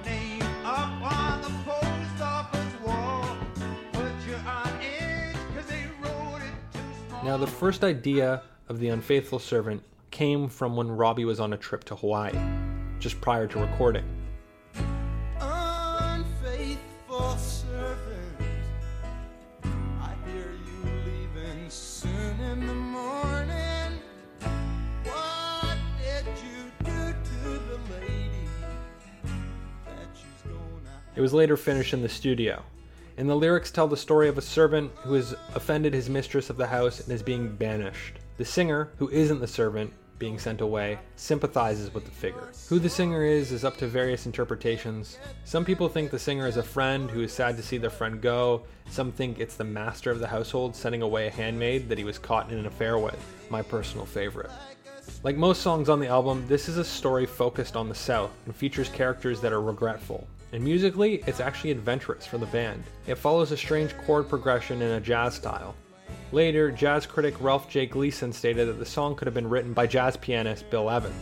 Now, the first idea of The Unfaithful Servant came from when Robbie was on a trip to Hawaii, just prior to recording. Unfaithful servant, I hear you leaving soon in the morning. What did you do to the lady that she's going out? It was later finished in the studio, and the lyrics tell the story of a servant who has offended his mistress of the house and is being banished. The singer, who isn't the servant being sent away, sympathizes with the figure. Who the singer is up to various interpretations. Some people think the singer is a friend who is sad to see their friend go. Some think it's the master of the household sending away a handmaid that he was caught in an affair with. My personal favorite. Like most songs on the album, this is a story focused on the South and features characters that are regretful. And musically, it's actually adventurous for the band. It follows a strange chord progression in a jazz style. Later, jazz critic Ralph J. Gleason stated that the song could have been written by jazz pianist Bill Evans.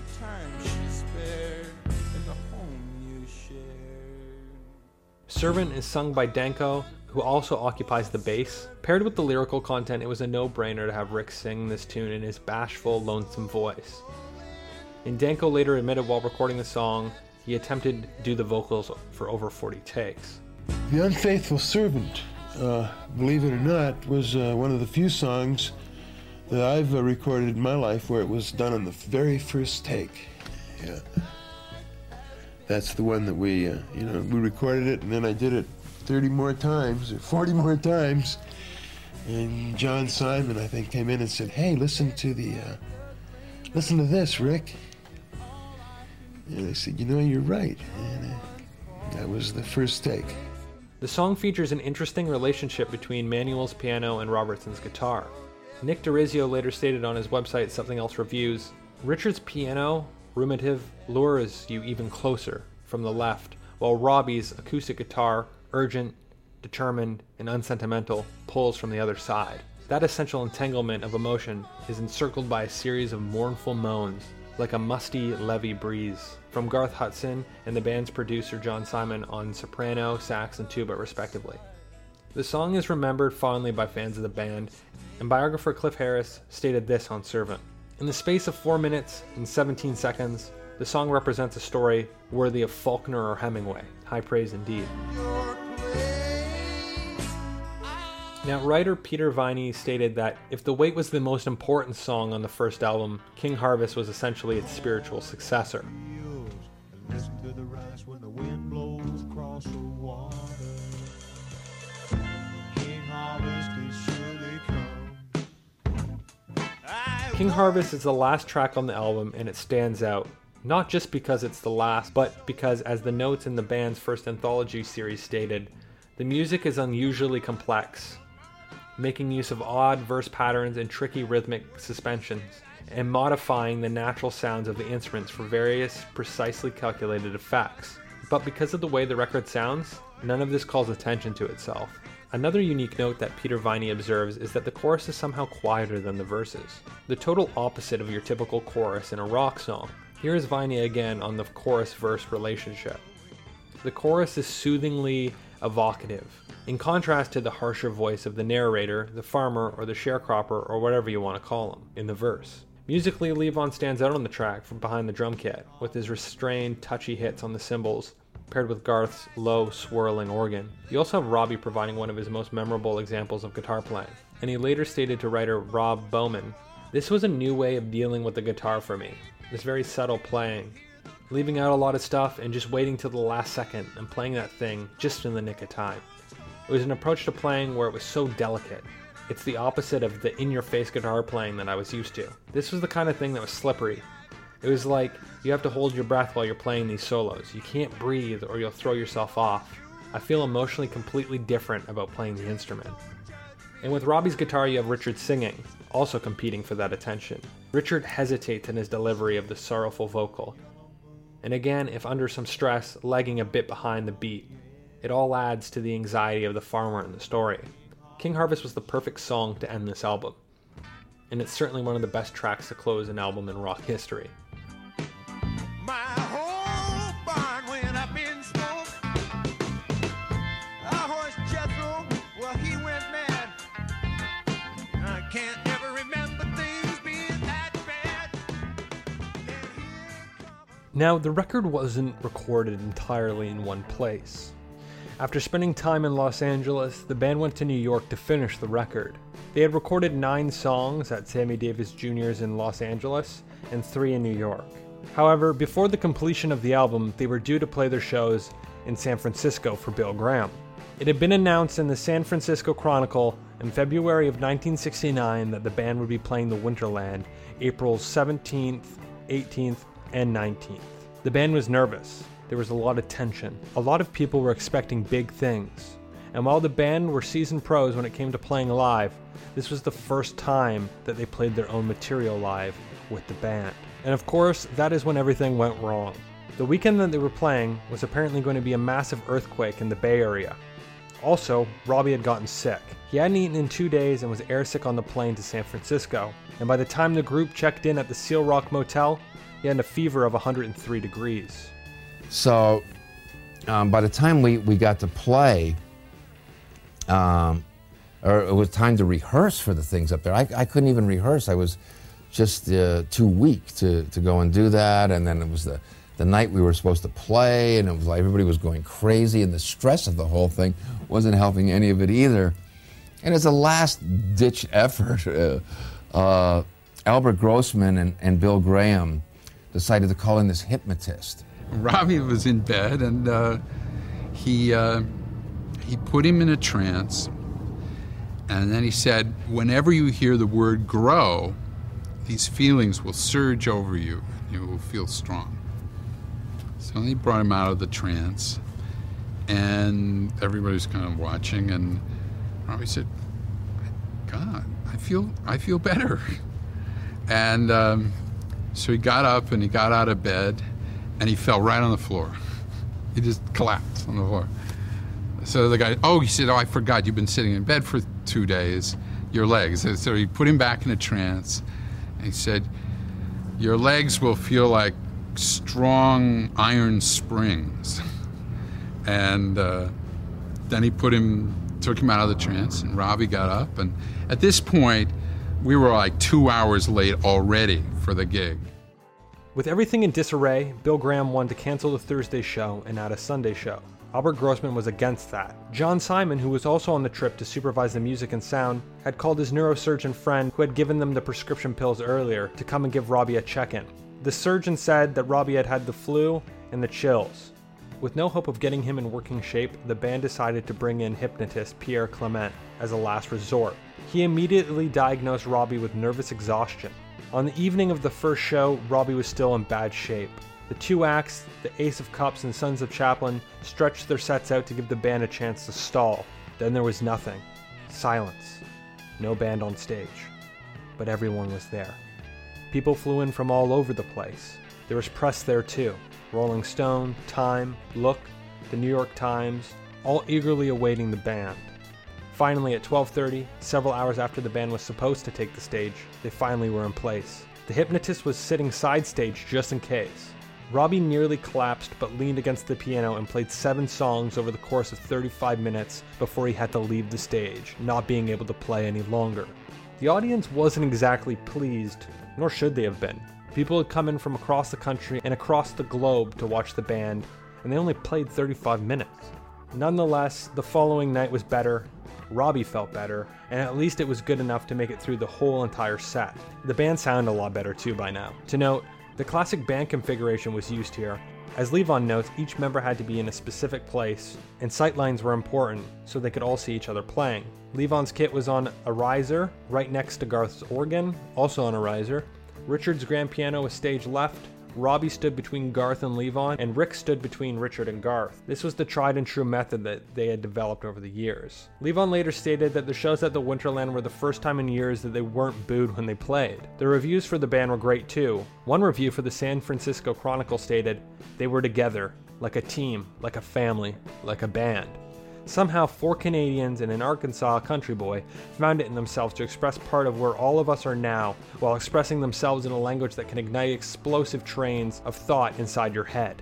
Servant is sung by Danko, who also occupies the bass. Paired with the lyrical content, it was a no-brainer to have Rick sing this tune in his bashful, lonesome voice. And Danko later admitted while recording the song, he attempted to do the vocals for over 40 takes. The Unfaithful Servant, believe it or not, was one of the few songs that I've recorded in my life where it was done on the very first take. Yeah. That's the one that we recorded it, and then I did it 30 more times, or 40 more times. And John Simon, I think, came in and said, "Hey, listen to this, Rick." And I said, "You're right." And that was the first take. The song features an interesting relationship between Manuel's piano and Robertson's guitar. Nick DeRizio later stated on his website Something Else Reviews, Richard's piano, ruminative, lures you even closer from the left, while Robbie's acoustic guitar, urgent, determined, and unsentimental, pulls from the other side. That essential entanglement of emotion is encircled by a series of mournful moans, like a musty levee breeze, from Garth Hudson and the band's producer John Simon on soprano, sax, and tuba respectively. The song is remembered fondly by fans of the band, and biographer Cliff Harris stated this on Servant. In the space of 4 minutes and 17 seconds, the song represents a story worthy of Faulkner or Hemingway. High praise indeed. Now, writer Peter Viney stated that if The Wait was the most important song on the first album, King Harvest was essentially its spiritual successor. Listen to the rise when the wind blows across the water. King Harvest is surely come. King Harvest is the last track on the album, and it stands out. Not just because it's the last, but because, as the notes in the band's first anthology series stated, the music is unusually complex, making use of odd verse patterns and tricky rhythmic suspensions, and modifying the natural sounds of the instruments for various precisely calculated effects. But because of the way the record sounds, none of this calls attention to itself. Another unique note that Peter Viney observes is that the chorus is somehow quieter than the verses, the total opposite of your typical chorus in a rock song. Here is Viney again on the chorus-verse relationship. The chorus is soothingly evocative, in contrast to the harsher voice of the narrator, the farmer, or the sharecropper, or whatever you want to call him, in the verse. Musically, Levon stands out on the track from behind the drum kit, with his restrained, touchy hits on the cymbals, paired with Garth's low, swirling organ. You also have Robbie providing one of his most memorable examples of guitar playing, and he later stated to writer Rob Bowman, "This was a new way of dealing with the guitar for me, this very subtle playing, leaving out a lot of stuff and just waiting till the last second and playing that thing just in the nick of time. It was an approach to playing where it was so delicate. It's the opposite of the in-your-face guitar playing that I was used to. This was the kind of thing that was slippery. It was like you have to hold your breath while you're playing these solos. You can't breathe or you'll throw yourself off. I feel emotionally completely different about playing the instrument." And with Robbie's guitar, you have Richard singing, also competing for that attention. Richard hesitates in his delivery of the sorrowful vocal, and again, if under some stress, lagging a bit behind the beat. It all adds to the anxiety of the farmer in the story. King Harvest was the perfect song to end this album, and it's certainly one of the best tracks to close an album in rock history. My whole barn went up in smoke. Our horse Jethro, well, he went mad. I can't ever remember things being that bad. Now, the record wasn't recorded entirely in one place. After spending time in Los Angeles, the band went to New York to finish the record. They had recorded 9 songs at Sammy Davis Jr.'s in Los Angeles and 3 in New York. However, before the completion of the album, they were due to play their shows in San Francisco for Bill Graham. It had been announced in the San Francisco Chronicle in February of 1969 that the band would be playing the Winterland April 17th, 18th, and 19th. The band was nervous. There was a lot of tension. A lot of people were expecting big things. And while the band were seasoned pros when it came to playing live, this was the first time that they played their own material live with the band. And of course, that is when everything went wrong. The weekend that they were playing was apparently going to be a massive earthquake in the Bay Area. Also, Robbie had gotten sick. He hadn't eaten in 2 days and was airsick on the plane to San Francisco. And by the time the group checked in at the Seal Rock Motel, he had a fever of 103 degrees. So by the time we got to play, or it was time to rehearse for the things up there, I couldn't even rehearse. I was just too weak to go and do that. And then it was the night we were supposed to play, and it was like everybody was going crazy, and the stress of the whole thing wasn't helping any of it either. And as a last-ditch effort, Albert Grossman and Bill Graham decided to call in this hypnotist. Robbie was in bed, and he put him in a trance, and then he said, whenever you hear the word grow, these feelings will surge over you, and you will feel strong. So he brought him out of the trance, and everybody's kind of watching, and Robbie said, God, I feel better. And so he got up, and he got out of bed, and he fell right on the floor. He just collapsed on the floor. So the guy, he said, I forgot, you've been sitting in bed for 2 days, your legs. So he put him back in a trance, and he said, your legs will feel like strong iron springs. And then he took him out of the trance, and Robbie got up, and at this point, we were like 2 hours late already for the gig. With everything in disarray, Bill Graham wanted to cancel the Thursday show and add a Sunday show. Albert Grossman was against that. John Simon, who was also on the trip to supervise the music and sound, had called his neurosurgeon friend who had given them the prescription pills earlier to come and give Robbie a check-in. The surgeon said that Robbie had had the flu and the chills. With no hope of getting him in working shape, the band decided to bring in hypnotist Pierre Clement as a last resort. He immediately diagnosed Robbie with nervous exhaustion. On the evening of the first show, Robbie was still in bad shape. The 2 acts, the Ace of Cups and Sons of Chaplin, stretched their sets out to give the band a chance to stall. Then there was nothing. Silence. No band on stage. But everyone was there. People flew in from all over the place. There was press there too. Rolling Stone, Time, Look, the New York Times, all eagerly awaiting the band. Finally, at 12:30, several hours after the band was supposed to take the stage, they finally were in place. The hypnotist was sitting side stage just in case. Robbie nearly collapsed but leaned against the piano and played 7 songs over the course of 35 minutes before he had to leave the stage, not being able to play any longer. The audience wasn't exactly pleased, nor should they have been. People had come in from across the country and across the globe to watch the band, and they only played 35 minutes. Nonetheless, the following night was better, Robbie felt better, and at least it was good enough to make it through the whole entire set. The band sounded a lot better too by now. To note, the classic band configuration was used here. As Levon notes, each member had to be in a specific place, and sightlines were important so they could all see each other playing. Levon's kit was on a riser, right next to Garth's organ, also on a riser. Richard's grand piano was stage left, Robbie stood between Garth and Levon, and Rick stood between Richard and Garth. This was the tried and true method that they had developed over the years. Levon later stated that the shows at the Winterland were the first time in years that they weren't booed when they played. The reviews for the band were great too. One review for the San Francisco Chronicle stated, "They were together, like a team, like a family, like a band." Somehow 4 Canadians and an Arkansas country boy found it in themselves to express part of where all of us are now, while expressing themselves in a language that can ignite explosive trains of thought inside your head.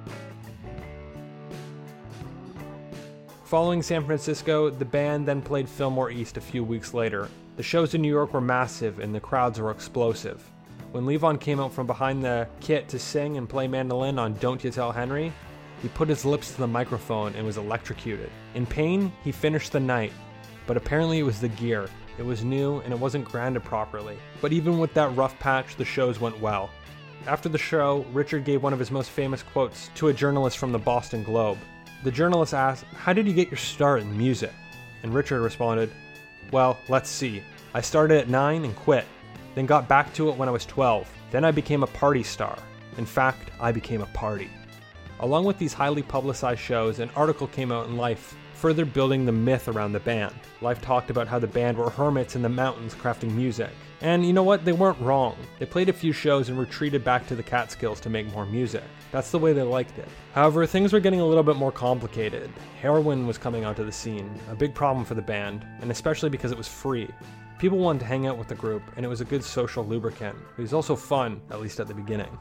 Following San Francisco, the band then played Fillmore East a few weeks later. The shows in New York were massive and the crowds were explosive. When Levon came out from behind the kit to sing and play mandolin on Don't You Tell Henry, he put his lips to the microphone and was electrocuted. In pain, he finished the night, but apparently it was the gear. It was new and it wasn't grounded properly. But even with that rough patch, the shows went well. After the show, Richard gave one of his most famous quotes to a journalist from the Boston Globe. The journalist asked, "How did you get your start in music?" And Richard responded, "Well, let's see. I started at 9 and quit, then got back to it when I was 12. Then I became a party star. In fact, I became a party." Along with these highly publicized shows, an article came out in Life, further building the myth around the band. Life talked about how the band were hermits in the mountains crafting music. And you know what? They weren't wrong. They played a few shows and retreated back to the Catskills to make more music. That's the way they liked it. However, things were getting a little bit more complicated. Heroin was coming onto the scene, a big problem for the band, and especially because it was free. People wanted to hang out with the group, and it was a good social lubricant. It was also fun, at least at the beginning.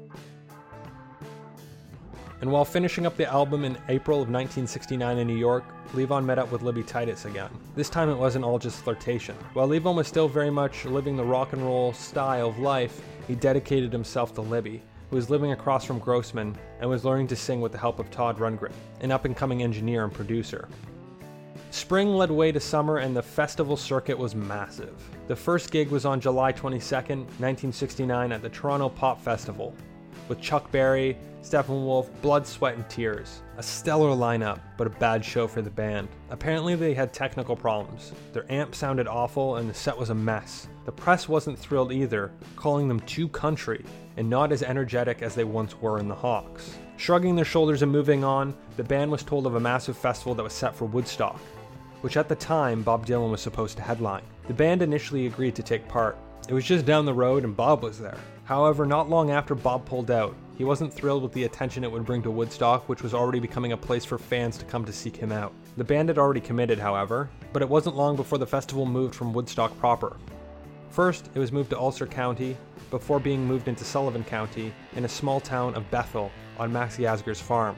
And while finishing up the album in April of 1969 in New York, Levon met up with Libby Titus again. This time it wasn't all just flirtation. While Levon was still very much living the rock and roll style of life, he dedicated himself to Libby, who was living across from Grossman and was learning to sing with the help of Todd Rundgren, an up-and-coming engineer and producer. Spring led way to summer and the festival circuit was massive. The first gig was on July 22nd, 1969 at the Toronto Pop Festival, with Chuck Berry, Steppenwolf, Blood, Sweat and Tears. A stellar lineup, but a bad show for the band. Apparently they had technical problems. Their amp sounded awful and the set was a mess. The press wasn't thrilled either, calling them too country and not as energetic as they once were in the Hawks. Shrugging their shoulders and moving on, the band was told of a massive festival that was set for Woodstock, which at the time Bob Dylan was supposed to headline. The band initially agreed to take part. It was just down the road and Bob was there. However, not long after Bob pulled out, he wasn't thrilled with the attention it would bring to Woodstock, which was already becoming a place for fans to come to seek him out. The band had already committed, however, but it wasn't long before the festival moved from Woodstock proper. First, it was moved to Ulster County, before being moved into Sullivan County, in a small town of Bethel on Max Yasgur's farm.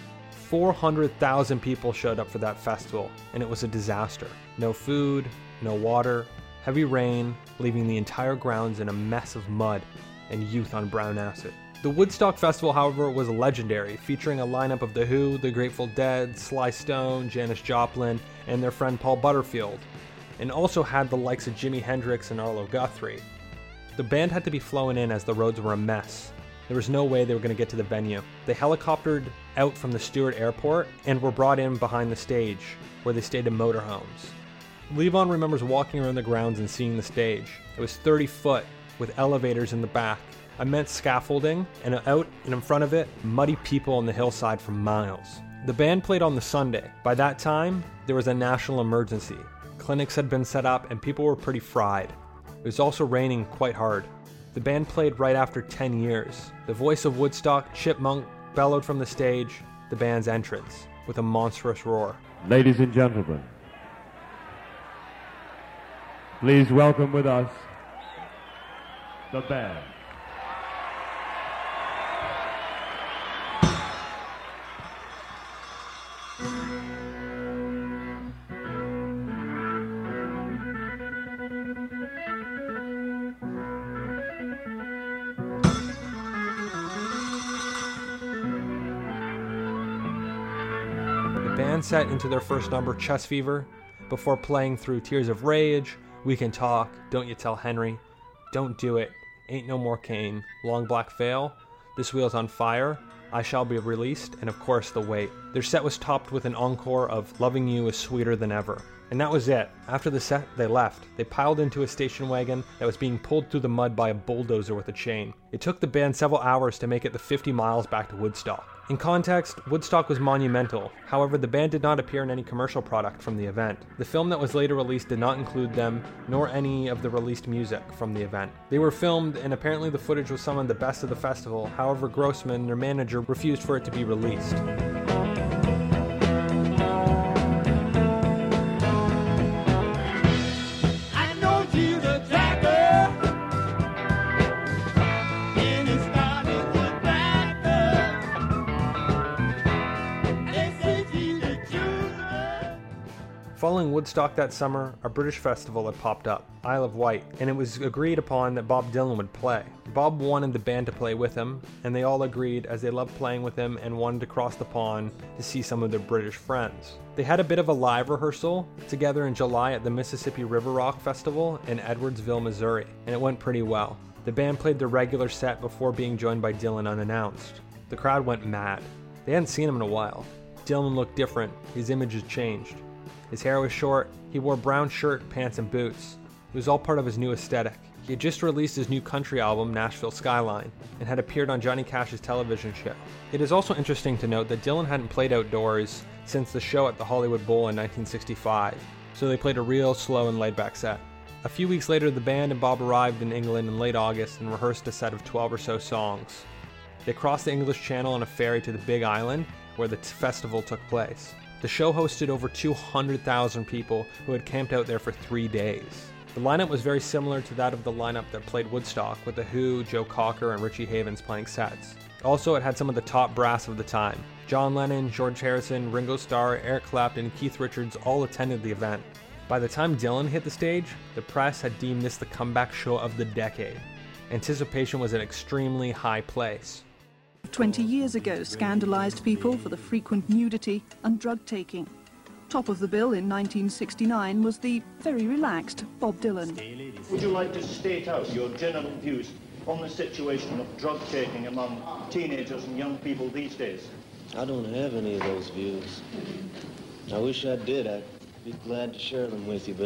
400,000 people showed up for that festival, and it was a disaster. No food, no water, heavy rain, leaving the entire grounds in a mess of mud and youth on brown acid. The Woodstock Festival, however, was legendary, featuring a lineup of The Who, The Grateful Dead, Sly Stone, Janis Joplin, and their friend Paul Butterfield, and also had the likes of Jimi Hendrix and Arlo Guthrie. The band had to be flown in as the roads were a mess. There was no way they were going to get to the venue. They helicoptered out from the Stewart Airport and were brought in behind the stage, where they stayed in motorhomes. Levon remembers walking around the grounds and seeing the stage. It was 30 foot, with elevators in the back, immense scaffolding, and out and in front of it, muddy people on the hillside for miles. The band played on the Sunday. By that time, there was a national emergency. Clinics had been set up and people were pretty fried. It was also raining quite hard. The band played right after 10 years. The voice of Woodstock, Chip Monk, bellowed from the stage the band's entrance with a monstrous roar. Ladies and gentlemen, please welcome with us the band. The band set into their first number, Chest Fever, before playing through Tears of Rage, We Can Talk, Don't You Tell Henry, Don't Do It, Ain't No More Cane, Long Black Veil, This Wheel's on Fire, I Shall Be Released, and of course The Wait. Their set was topped with an encore of Loving You Is Sweeter Than Ever. And that was it. After the set, they left. They piled into a station wagon that was being pulled through the mud by a bulldozer with a chain. It took the band several hours to make it the 50 miles back to Woodstock. In context, Woodstock was monumental. However, the band did not appear in any commercial product from the event. The film that was later released did not include them, nor any of the released music from the event. They were filmed, and apparently the footage was some of the best of the festival. However, Grossman, their manager, refused for it to be released. Following Woodstock that summer, a British festival had popped up, Isle of Wight, and it was agreed upon that Bob Dylan would play. Bob wanted the band to play with him, and they all agreed as they loved playing with him and wanted to cross the pond to see some of their British friends. They had a bit of a live rehearsal together in July at the Mississippi River Rock Festival in Edwardsville, Missouri, and it went pretty well. The band played their regular set before being joined by Dylan unannounced. The crowd went mad. They hadn't seen him in a while. Dylan looked different. His image had changed. His hair was short, he wore brown shirt, pants, and boots. It was all part of his new aesthetic. He had just released his new country album, Nashville Skyline, and had appeared on Johnny Cash's television show. It is also interesting to note that Dylan hadn't played outdoors since the show at the Hollywood Bowl in 1965, so they played a real slow and laid-back set. A few weeks later, the band and Bob arrived in England in late August and rehearsed a set of 12 or so songs. They crossed the English Channel on a ferry to the Big Island, where the festival took place. The show hosted over 200,000 people who had camped out there for 3 days. The lineup was very similar to that of the lineup that played Woodstock, with The Who, Joe Cocker, and Richie Havens playing sets. Also, it had some of the top brass of the time. John Lennon, George Harrison, Ringo Starr, Eric Clapton, and Keith Richards all attended the event. By the time Dylan hit the stage, the press had deemed this the comeback show of the decade. Anticipation was at an extremely high place. 20 years ago scandalized people for the frequent nudity and drug taking. Top of the bill in 1969 was the very relaxed Bob Dylan. Would you like to state out your general views on the situation of drug taking among teenagers and young people these days? I don't have any of those views. I wish I did. I'd be glad to share them with you, but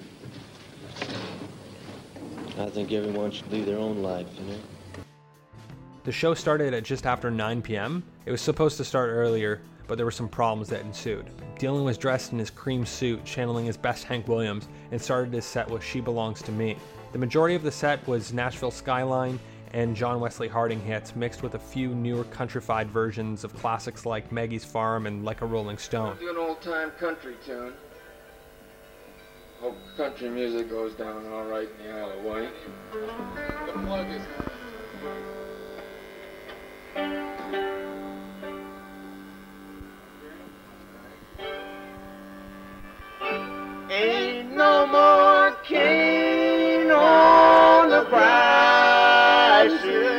I think everyone should live their own life, you know? The show started at just after 9 p.m. It was supposed to start earlier, but there were some problems that ensued. Dylan was dressed in his cream suit, channeling his best Hank Williams, and started his set with She Belongs to Me. The majority of the set was Nashville Skyline and John Wesley Harding hits, mixed with a few newer countrified versions of classics like Maggie's Farm and Like a Rolling Stone. Do an old-time country tune. Hope country music goes down all right in the Isle of Wight. The plug is... Ain't no more cane on the prices.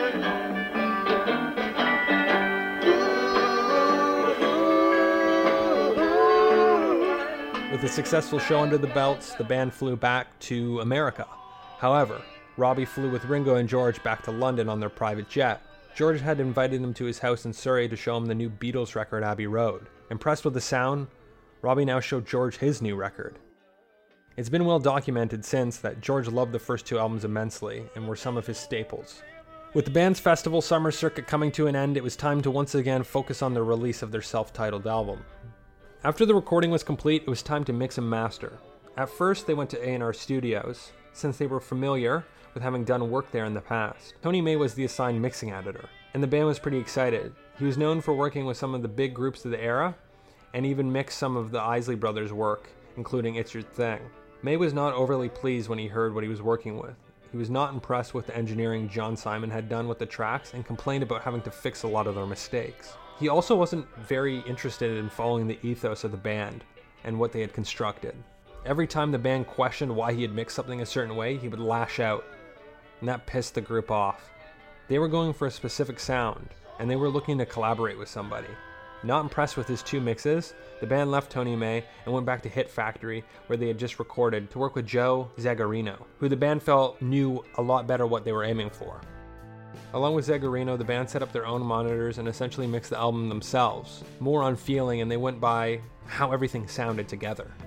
With a successful show under the belts, the band flew back to America. However, Robbie flew with Ringo and George back to London on their private jet. George had invited him to his house in Surrey to show him the new Beatles record, Abbey Road. Impressed with the sound, Robbie now showed George his new record. It's been well documented since that George loved the first two albums immensely and were some of his staples. With the band's festival summer circuit coming to an end, it was time to once again focus on the release of their self-titled album. After the recording was complete, it was time to mix and master. At first, they went to A&R Studios, since they were familiar with having done work there in the past. Tony May was the assigned mixing editor, and the band was pretty excited. He was known for working with some of the big groups of the era, and even mixed some of the Isley Brothers' work, including It's Your Thing. May was not overly pleased when he heard what he was working with. He was not impressed with the engineering John Simon had done with the tracks and complained about having to fix a lot of their mistakes. He also wasn't very interested in following the ethos of the band and what they had constructed. Every time the band questioned why he had mixed something a certain way, he would lash out, and that pissed the group off. They were going for a specific sound, and they were looking to collaborate with somebody. Not impressed with his two mixes, the band left Tony May and went back to Hit Factory, where they had just recorded, to work with Joe Zagarino, who the band felt knew a lot better what they were aiming for. Along with Zagarino, the band set up their own monitors and essentially mixed the album themselves, more on feeling, and they went by how everything sounded together.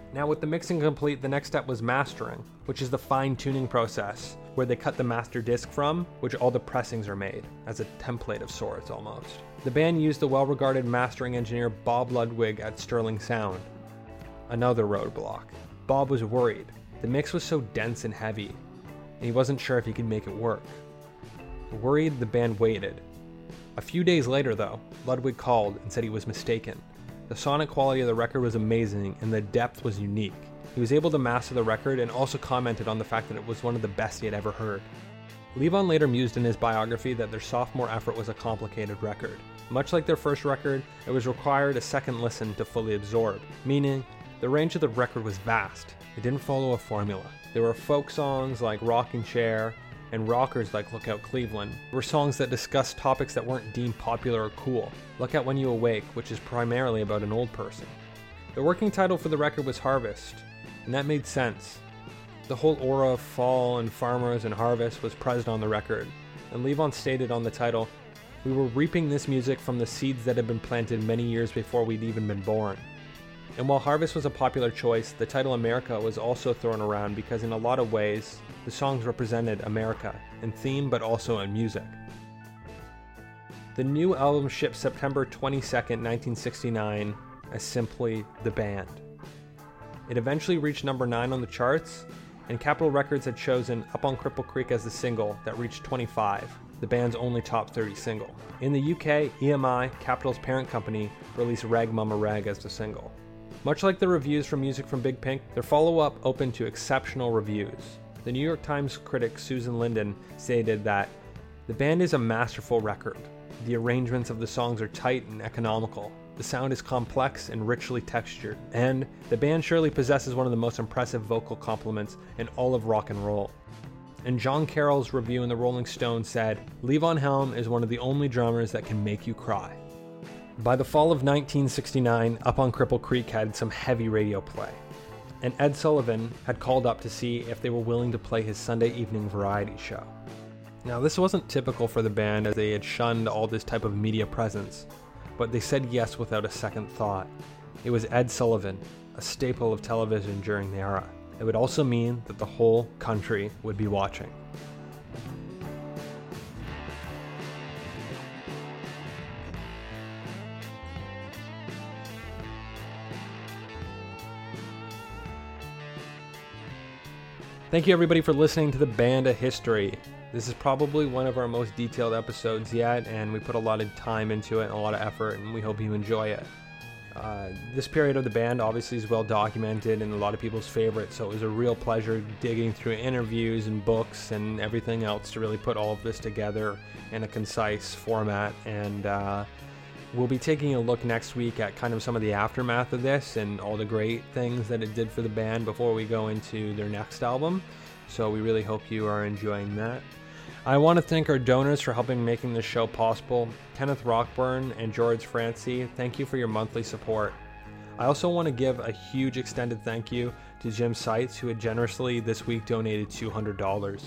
Now with the mixing complete, the next step was mastering, which is the fine-tuning process, where they cut the master disc from, which all the pressings are made, as a template of sorts almost. The band used the well-regarded mastering engineer Bob Ludwig at Sterling Sound. Another roadblock. Bob was worried. The mix was so dense and heavy, and he wasn't sure if he could make it work. Worried, the band waited. A few days later though, Ludwig called and said he was mistaken. The sonic quality of the record was amazing and the depth was unique. He was able to master the record and also commented on the fact that it was one of the best he had ever heard. Levon later mused in his biography that their sophomore effort was a complicated record. Much like their first record, it was required a second listen to fully absorb, meaning the range of the record was vast. It didn't follow a formula. There were folk songs like Rocking Chair, and rockers like Lookout Cleveland. There were songs that discussed topics that weren't deemed popular or cool. Look Out When You Awake, which is primarily about an old person. The working title for the record was Harvest, and that made sense. The whole aura of fall and farmers and harvest was present on the record, and Levon stated on the title, "We were reaping this music from the seeds that had been planted many years before we'd even been born." And while Harvest was a popular choice, the title America was also thrown around because in a lot of ways, the songs represented America, in theme but also in music. The new album shipped September 22nd, 1969 as simply The Band. It eventually reached number 9 on the charts, and Capitol Records had chosen Up on Cripple Creek as the single that reached 25, the band's only top 30 single. In the UK, EMI, Capitol's parent company, released Rag Mama Rag as the single. Much like the reviews for Music from Big Pink, their follow-up opened to exceptional reviews. The New York Times critic Susan Linden stated that the band is a masterful record. The arrangements of the songs are tight and economical. The sound is complex and richly textured. And the band surely possesses one of the most impressive vocal complements in all of rock and roll. And John Carroll's review in the Rolling Stone said, Levon Helm is one of the only drummers that can make you cry. By the fall of 1969, Up on Cripple Creek had some heavy radio play, and Ed Sullivan had called up to see if they were willing to play his Sunday evening variety show. Now, this wasn't typical for the band as they had shunned all this type of media presence, but they said yes without a second thought. It was Ed Sullivan, a staple of television during the era. It would also mean that the whole country would be watching. Thank you everybody for listening to the Band of History. This is probably one of our most detailed episodes yet, and we put a lot of time into it and a lot of effort, and we hope you enjoy it. This period of the band obviously is well documented and a lot of people's favorites, so it was a real pleasure digging through interviews and books and everything else to really put all of this together in a concise format. And we'll be taking a look next week at kind of some of the aftermath of this and all the great things that it did for the band before we go into their next album. So we really hope you are enjoying that. I want to thank our donors for helping making this show possible. Kenneth Rockburn and George Francie, thank you for your monthly support. I also want to give a huge extended thank you to Jim Seitz, who had generously this week donated $200.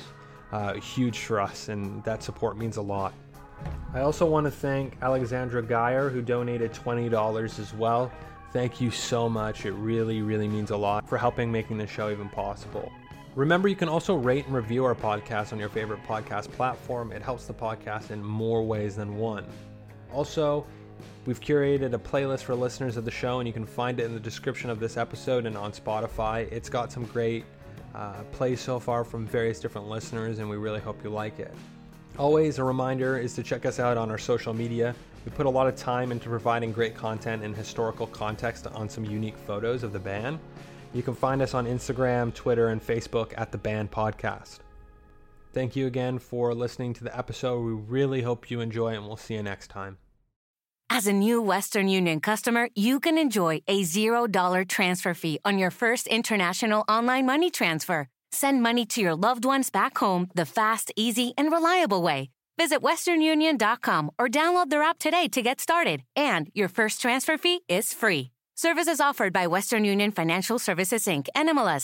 Huge for us, and that support means a lot. I also want to thank Alexandra Geyer, who donated $20 as well. Thank you so much. It really, really means a lot for helping making this show even possible. Remember, you can also rate and review our podcast on your favorite podcast platform. It helps the podcast in more ways than one. Also, we've curated a playlist for listeners of the show, and you can find it in the description of this episode and on Spotify. It's got some great plays so far from various different listeners, and we really hope you like it. Always a reminder is to check us out on our social media. We put a lot of time into providing great content and historical context on some unique photos of the band. You can find us on Instagram, Twitter, and Facebook at The Band Podcast. Thank you again for listening to the episode. We really hope you enjoy it, and we'll see you next time. As a new Western Union customer, you can enjoy a $0 transfer fee on your first international online money transfer. Send money to your loved ones back home the fast, easy, and reliable way. Visit westernunion.com or download their app today to get started. And your first transfer fee is free. Services offered by Western Union Financial Services, Inc., NMLS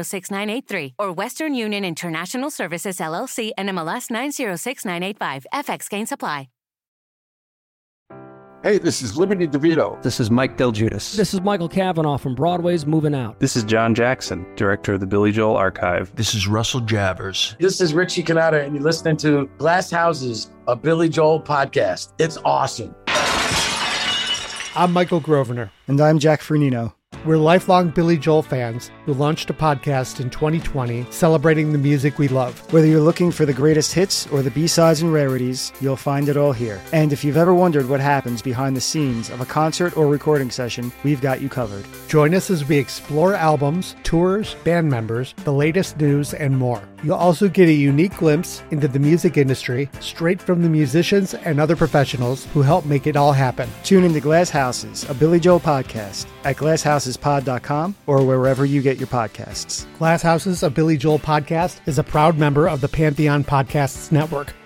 906983, or Western Union International Services, LLC, NMLS 906985. FX gains apply. Hey, this is Liberty DeVito. This is Mike Del Giudice. This is Michael Cavanaugh from Broadway's Moving Out. This is John Jackson, director of the Billy Joel Archive. This is Russell Javers. This is Richie Cannata, and you're listening to Glass Houses, a Billy Joel podcast. It's awesome. I'm Michael Grosvenor. And I'm Jack Fernino. We're lifelong Billy Joel fans who launched a podcast in 2020 celebrating the music we love. Whether you're looking for the greatest hits or the B-sides and rarities, you'll find it all here. And if you've ever wondered what happens behind the scenes of a concert or recording session, we've got you covered. Join us as we explore albums, tours, band members, the latest news, and more. You'll also get a unique glimpse into the music industry straight from the musicians and other professionals who help make it all happen. Tune into Glass Houses, a Billy Joel podcast at glasshouses.pod.com or wherever you get your podcasts. Glass Houses, a Billy Joel podcast is a proud member of the Pantheon Podcasts Network.